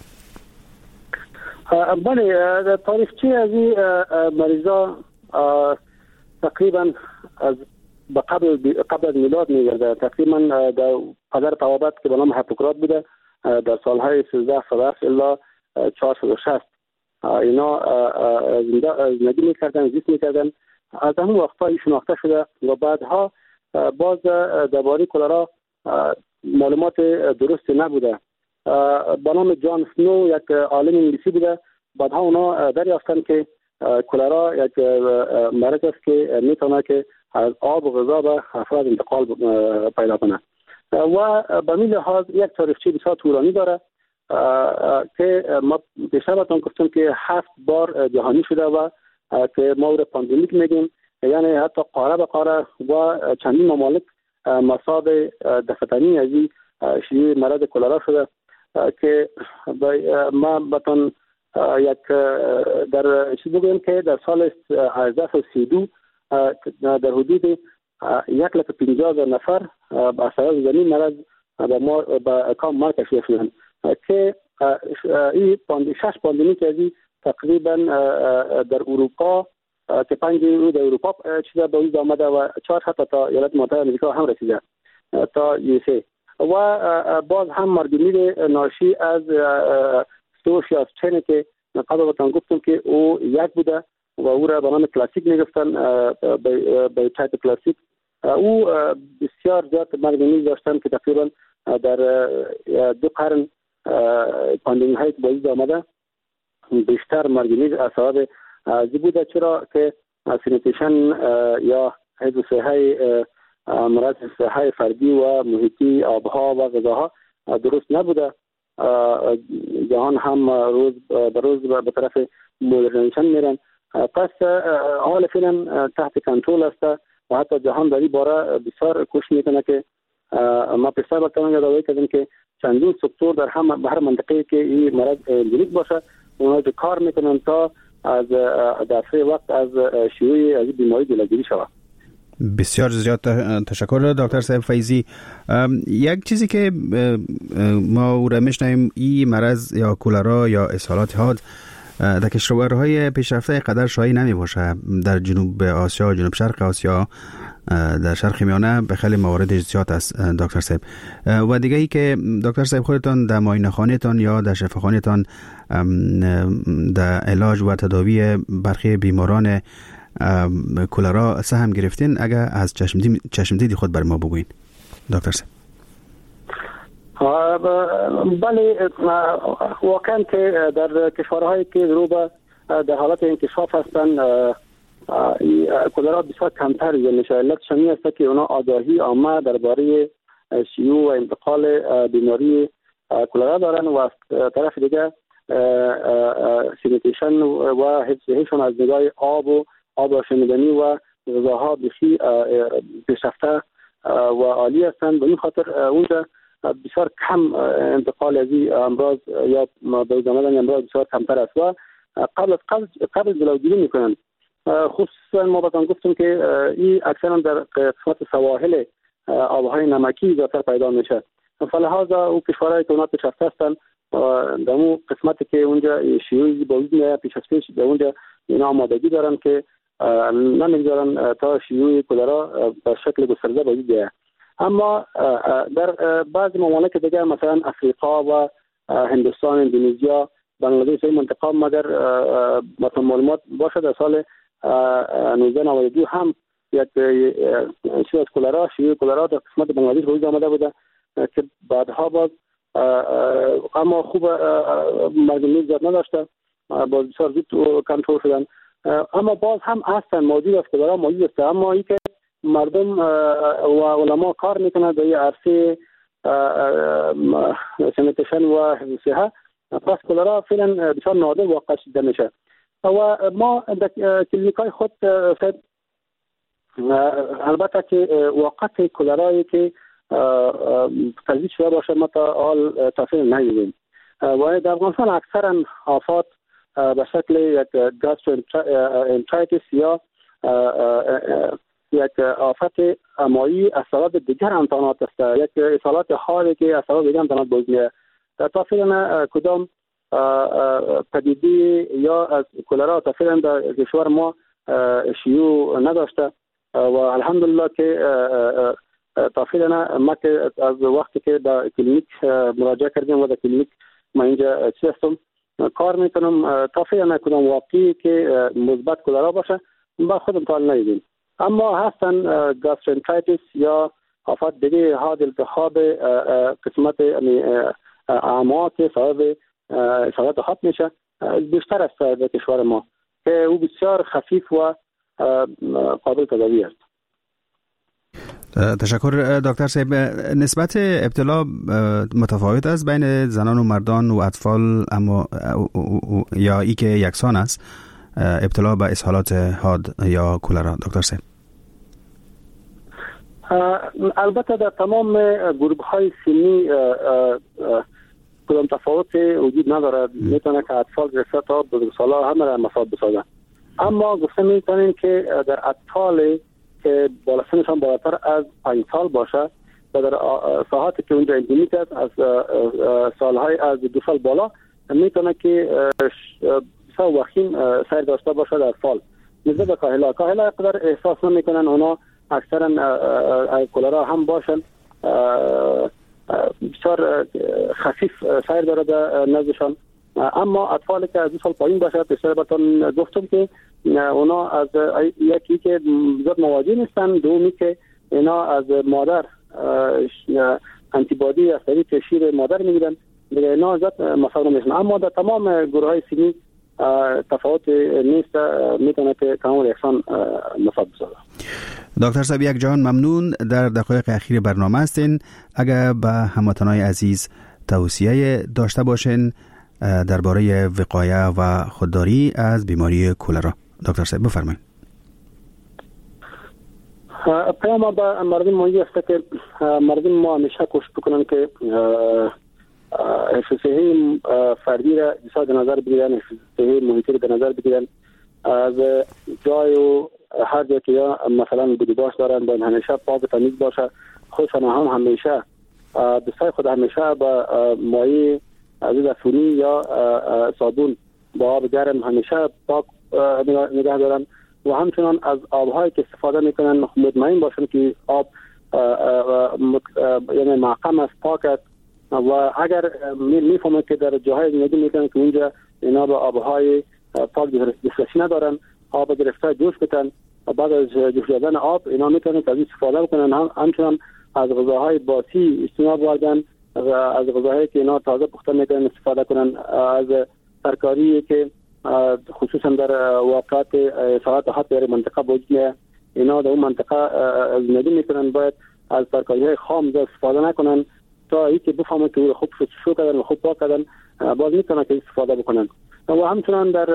بله تاریخچه از این مریضا تقریبا از قبل از میلاد میگرده. تقریبا در پدر توابت که به نام هیپوکرات بوده در سالهای 1307 الی 460 اینا زندگی میکردن، زیست میکردن. از همون وقتا شناخته شده و بعدها باز درباره کولرا معلومات درست نبوده. با نام جان سنو یک عالم انگلیسی بوده، بعدها اونا دریافتن که کولرا یک مرض است که میتونه که از آب و غذا به افراد انتقال پیدا کنه و به این لحاظ یک تاریخچه بسیار طولانی داره که ما بیشتر بهتون گفتم که 7 بار جهانی شده و که ما رو پاندمیک میگیم، یعنی حتی قاره به قاره و چندین ممالک مصاب دفتنی از این شیوع مرض کولرا شده که ما بهتون یک در چیز بگویم که در سال 1832 در حدود 150,000 نفر با سبب زمین مرض به کام ما کشیده شدند که این 6 پاندمیک ازی تقریبا در اروپا که 5 در اروپا چیزا به وجود آمده و 4 حتی تا ایالات متحده آمریکا هم رسیده تا USA و باز هم مرگمیر ناشی از سوش یا چینه که قبل باتان گفتم که او یک بوده و او را به نام کلاسیک میگفتن به تایپ کلاسیک. او بسیار زیاد مرگمیر داشتن که تقریبا در 2 قرن پاندمی های که باید آمده بیشتر مرگمیر از سبب ازی بوده، چرا که سینیتیشن یا حفظ صحه مرض صحه فردی و محیطی آبها و غذاها درست نبوده. جهان هم روز به روز به طرف مدرنیزیشن میرن، پس حال فعلا تحت کنترل است و حتی جهان در این باره بسیار کوشش میکنه که ما پیشتر بکنم یادآوری کردیم که چندین سکتور در هر منطقه که این مرض اندمیک باشه اونها کار میکنن تا از دفعه وقت از شیوع از بیماری جلوگیری شود. بسیار زیاد تشکر دکتر صاحب فیضی. یک چیزی که ما او را میشنویم این مرض یا کولرا یا اسهالات حاد در کشورهای پیشرفته قدر شایع نمی باشه. در جنوب آسیا، جنوب شرق آسیا، در شرق میانه به خیلی موارد زیاد است دکتر صاحب. و دیگه ای که دکتر صاحب خودتان در معاینه خانه تان یا در شفاخانه تان در علاج و تداوی برخی بیماران کولرا سهم گرفتین، اگر از چشمدید خود بر ما بگوین دکتر صاحب. بله، واقعا که در کشورهایی که رو در حالت انکشاف هستند کولرا بسیار کمتر میشه. علت شمی است که اونا آگاهی عامه درباره شیوع و انتقال بیماری کولرا دارن و از طرف دیگه سینیتیشن و حفظشون از نگاه آب آشامیدنی و غذاها بسیار پیشرفته و عالی هستند. به این خاطر اونجا بسیار کم انتقال از این امراض یا به وجود آمدن امراض بسیار کمتر است و قبل جلوگیری میکنن. خصوصا ما باتان گفتم که این اکثرا در قسمت سواحل آبهای نمکی زیادتر پیدا میشه، فلهذا او کشورهایی که اونا پیشرفته هستند در اون قسمتی که اونجا شیوعی با وجود میاد پیش از پیش در اونجا اینا آمادگی دارن که نمیگذارن تا شیوع کولرا به شکل گسترده به وجود بیاد. اما در بعضی ممالک دیگه مثلا افریقا و هندوستان، اندونزیا، بنگلادش این منطقه مگر مثلا معلومات باشه در سال 1992 هم یک شیوع کولرا در قسمت بنگلادش به وجود آمده بوده که بعدها باز اما خوب مرگمیر زیاد نداشته، باز بسیار زود کنترل شدن. اما باز هم هستن موجود است کولرا موجود است، اما این که مردم و علما کار میکنند در عرصه سانیتیشن و حفظ صحه، پس کولرا فعلا بسیار نادر واقع شده میشه و ما در کلینیکای خود البته که وقت کولرایی که تزریق شده باشه ما تا حال تفصیل ندیدیم و در افغانستان اکثرا آفات به شکل یک گاستروانترایتیس یا یک آفت امایی از سبب دیگر امتحانات است، یک اسهالات حادی که از سبب دیگر امتحانات باز میاد. تا فعلا کدام پدیده یا از کولرا تا فعلا در کشور ما شیوع نداشته و الحمدلله که تا فعلا ما که از وقتی که در کلینیک مراجعه کردیم و در کلینیک ما اینجا هستم کار میکنم، تا فعلا کدام واقعی که مثبت کولرا باشه با خودم تا ندیدیم. اما هستن گاسترنترایتیس یا آفات دیگه حاد التهاب قسمت اعما که سبب اصابت حاد میشه بیشتر است در کشور ما که او بسیار خفیف و قابل تداوی است. تشکر دکتر صاحب. نسبت ابتلا متفاوت است بین زنان و مردان و اطفال، اما یا ای که یکسان است ابتلا به اسهالات حاد یا کولرا دکتر صاحب؟ البته در تمام گروه های سنی کدام تفاوت وجود نداره، میتونه که اطفال رسه تا بزرگسالان همه را مساوی بسازن، اما گفته میتونیم که در اطفال که بالاترشان بالاتر از 5 سال باشه و در ساحاتی که اونجا اندمیک است از سالهای از 2 سال بالا میتونه که بسیار وخیم سیر داشته باشه در سال. مثل به کاهلا اقدر احساس نمیکنن، اونا اکثرا کولرا هم باشن بسیار خفیف سیر داره در نزدشان. اما اطفالی که از 2 سال پایین باشه بسیار براتون گفتم که اونا از یکی که زیاد مواجه نیستن، دومی که اینا از مادر انتیبادی از طریق شیر مادر میگیرن، دیگه اینا زیاد مسئله میشن. اما در تمام گروه های سنی تفاوت نیست، میتونه که تمام یکسان مصاب بسازه. دکتر صاحب یک جهان ممنون. در دقایق اخیر برنامه هستین، اگر به هموطنان عزیز توصیه داشته باشین درباره وقایه و خودداری از بیماری کولرا، دکتر صاحب بفرمایید. پیام با مردم ما است که مردم ما همیشه کوشش بکنن که حفظ صحی فردی را در نظر بگیرن، حفظ صحی محیطی را در نظر بگیرن. از جای و هر جایی که مثلا بدوباش دارن باید همیشه پاک و تمیز باشه. خودشان هم همیشه دستای خود همیشه با مایع از صابونی یا صابون با آب گرم همیشه پاک نگه دارن و همچنان از آب‌هایی که استفاده میکنن مطمئن باشن که آب یعنی معقم است، پاک است و اگر میفهمن که در جاهای زندگی میکنن که اونجا اینا به آب‌های پاک دسترسی ندارن، آب گرفته جوش بتن و بعد از جوش دادن آب اینا میتونن که از استفاده بکنن. همچنان از غذاهای باسی اجتناب بردن، از غذاهایی که اینا تازه پخته میکنن استفاده کنن، از ترکاری که خصوصا در واقعات ساعات حتی در منطقه بوجنه اینا در اون منطقه زندگی میکنن باید از ترکاری‌های خام استفاده نکنن تا اینکه بفهمن که خوب شو کردن و خوب پاک کردن باز میتونن که استفاده بکنن. و همچنان در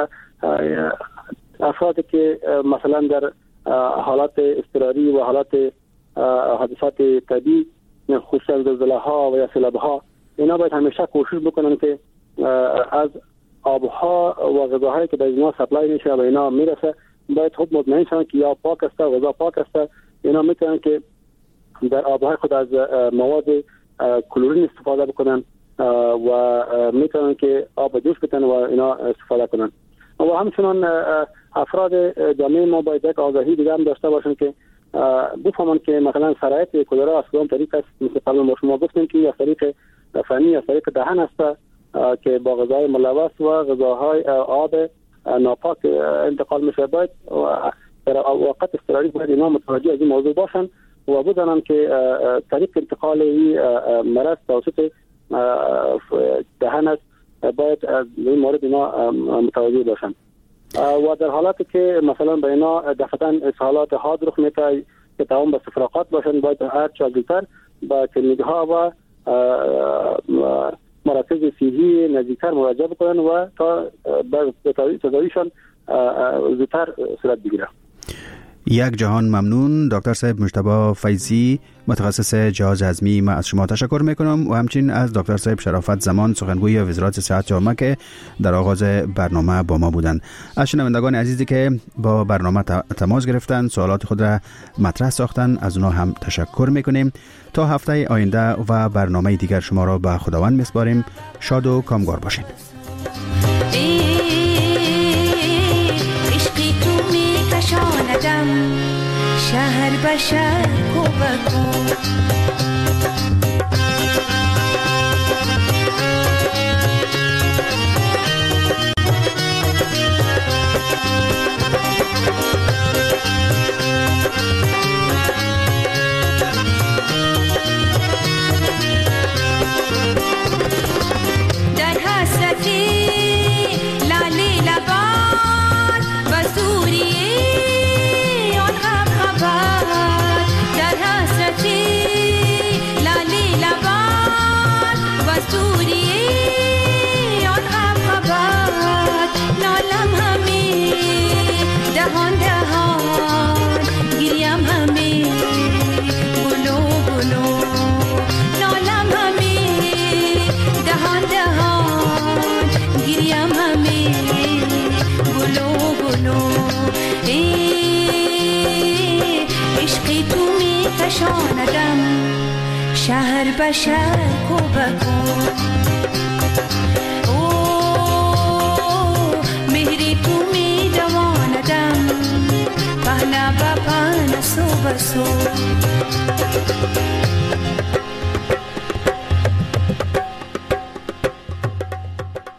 افرادی که مثلا در حالات اضطراری و حالات حادثات طبیعی خصوصا زلزله‌ها و یا سیلاب‌ها اینا باید همیشه کوشش بکنن که از آبها و غذاهایی که به اینا سپلای میشه و اینا میرسه باید خوب مطمئن شون که یا پاک است و غذا پاک است. اینا میتونن که در آبهای خود از مواد کلورین استفاده بکنن و میتونن که آب جوش بتن و اینا استفاده کنن. و همچنان افراد جامعه ما باید یک آگاهی دیگه هم داشته باشن که بفهمن که مثلا شرایط کولرا از کدام طریق است. مثل قبل ما شما گفتیم که از طریق فنی از طریق دهن است که با غذای ملوث و غذاهای آب ناپاک انتقال میشه. باید در اوقات اضطراری باید اینا متوجه از این موضوع باشن و بدانن که طریق انتقال این مرض توسط دهن است، باید از این مورد اینا متوجه باشن. و در حالاتی که مثلا به اینا دفعتاً اسهالات حاد رخ میده که تمام به استفراغات باشن باید هر چه زودتر با کلینیک‌ها و مراکز صحی نزدیکتر مراجعه بکنن و تا به تداویشان زودتر صورت بگیره. یک جهان ممنون دکتر صاحب مجتبی فیضی متخصص جهاز هضمی. من از شما تشکر میکنم و همچنین از دکتر صاحب شرافت زمان سخنگوی وزارت صحت جامعه که در آغاز برنامه با ما بودند. از شنوندگان عزیزی که با برنامه تماس گرفتن سوالات خود را مطرح ساختن از اونها هم تشکر میکنیم. تا هفته آینده و برنامه دیگر شما را به خداوند میسپاریم. شاد و کامگار باشید. شهر به شهر کوبکو در حسرتی لالی لبان و سوریه در حسرتی لالی لبان و سوریه نشاندم شهر به شهر کو بکن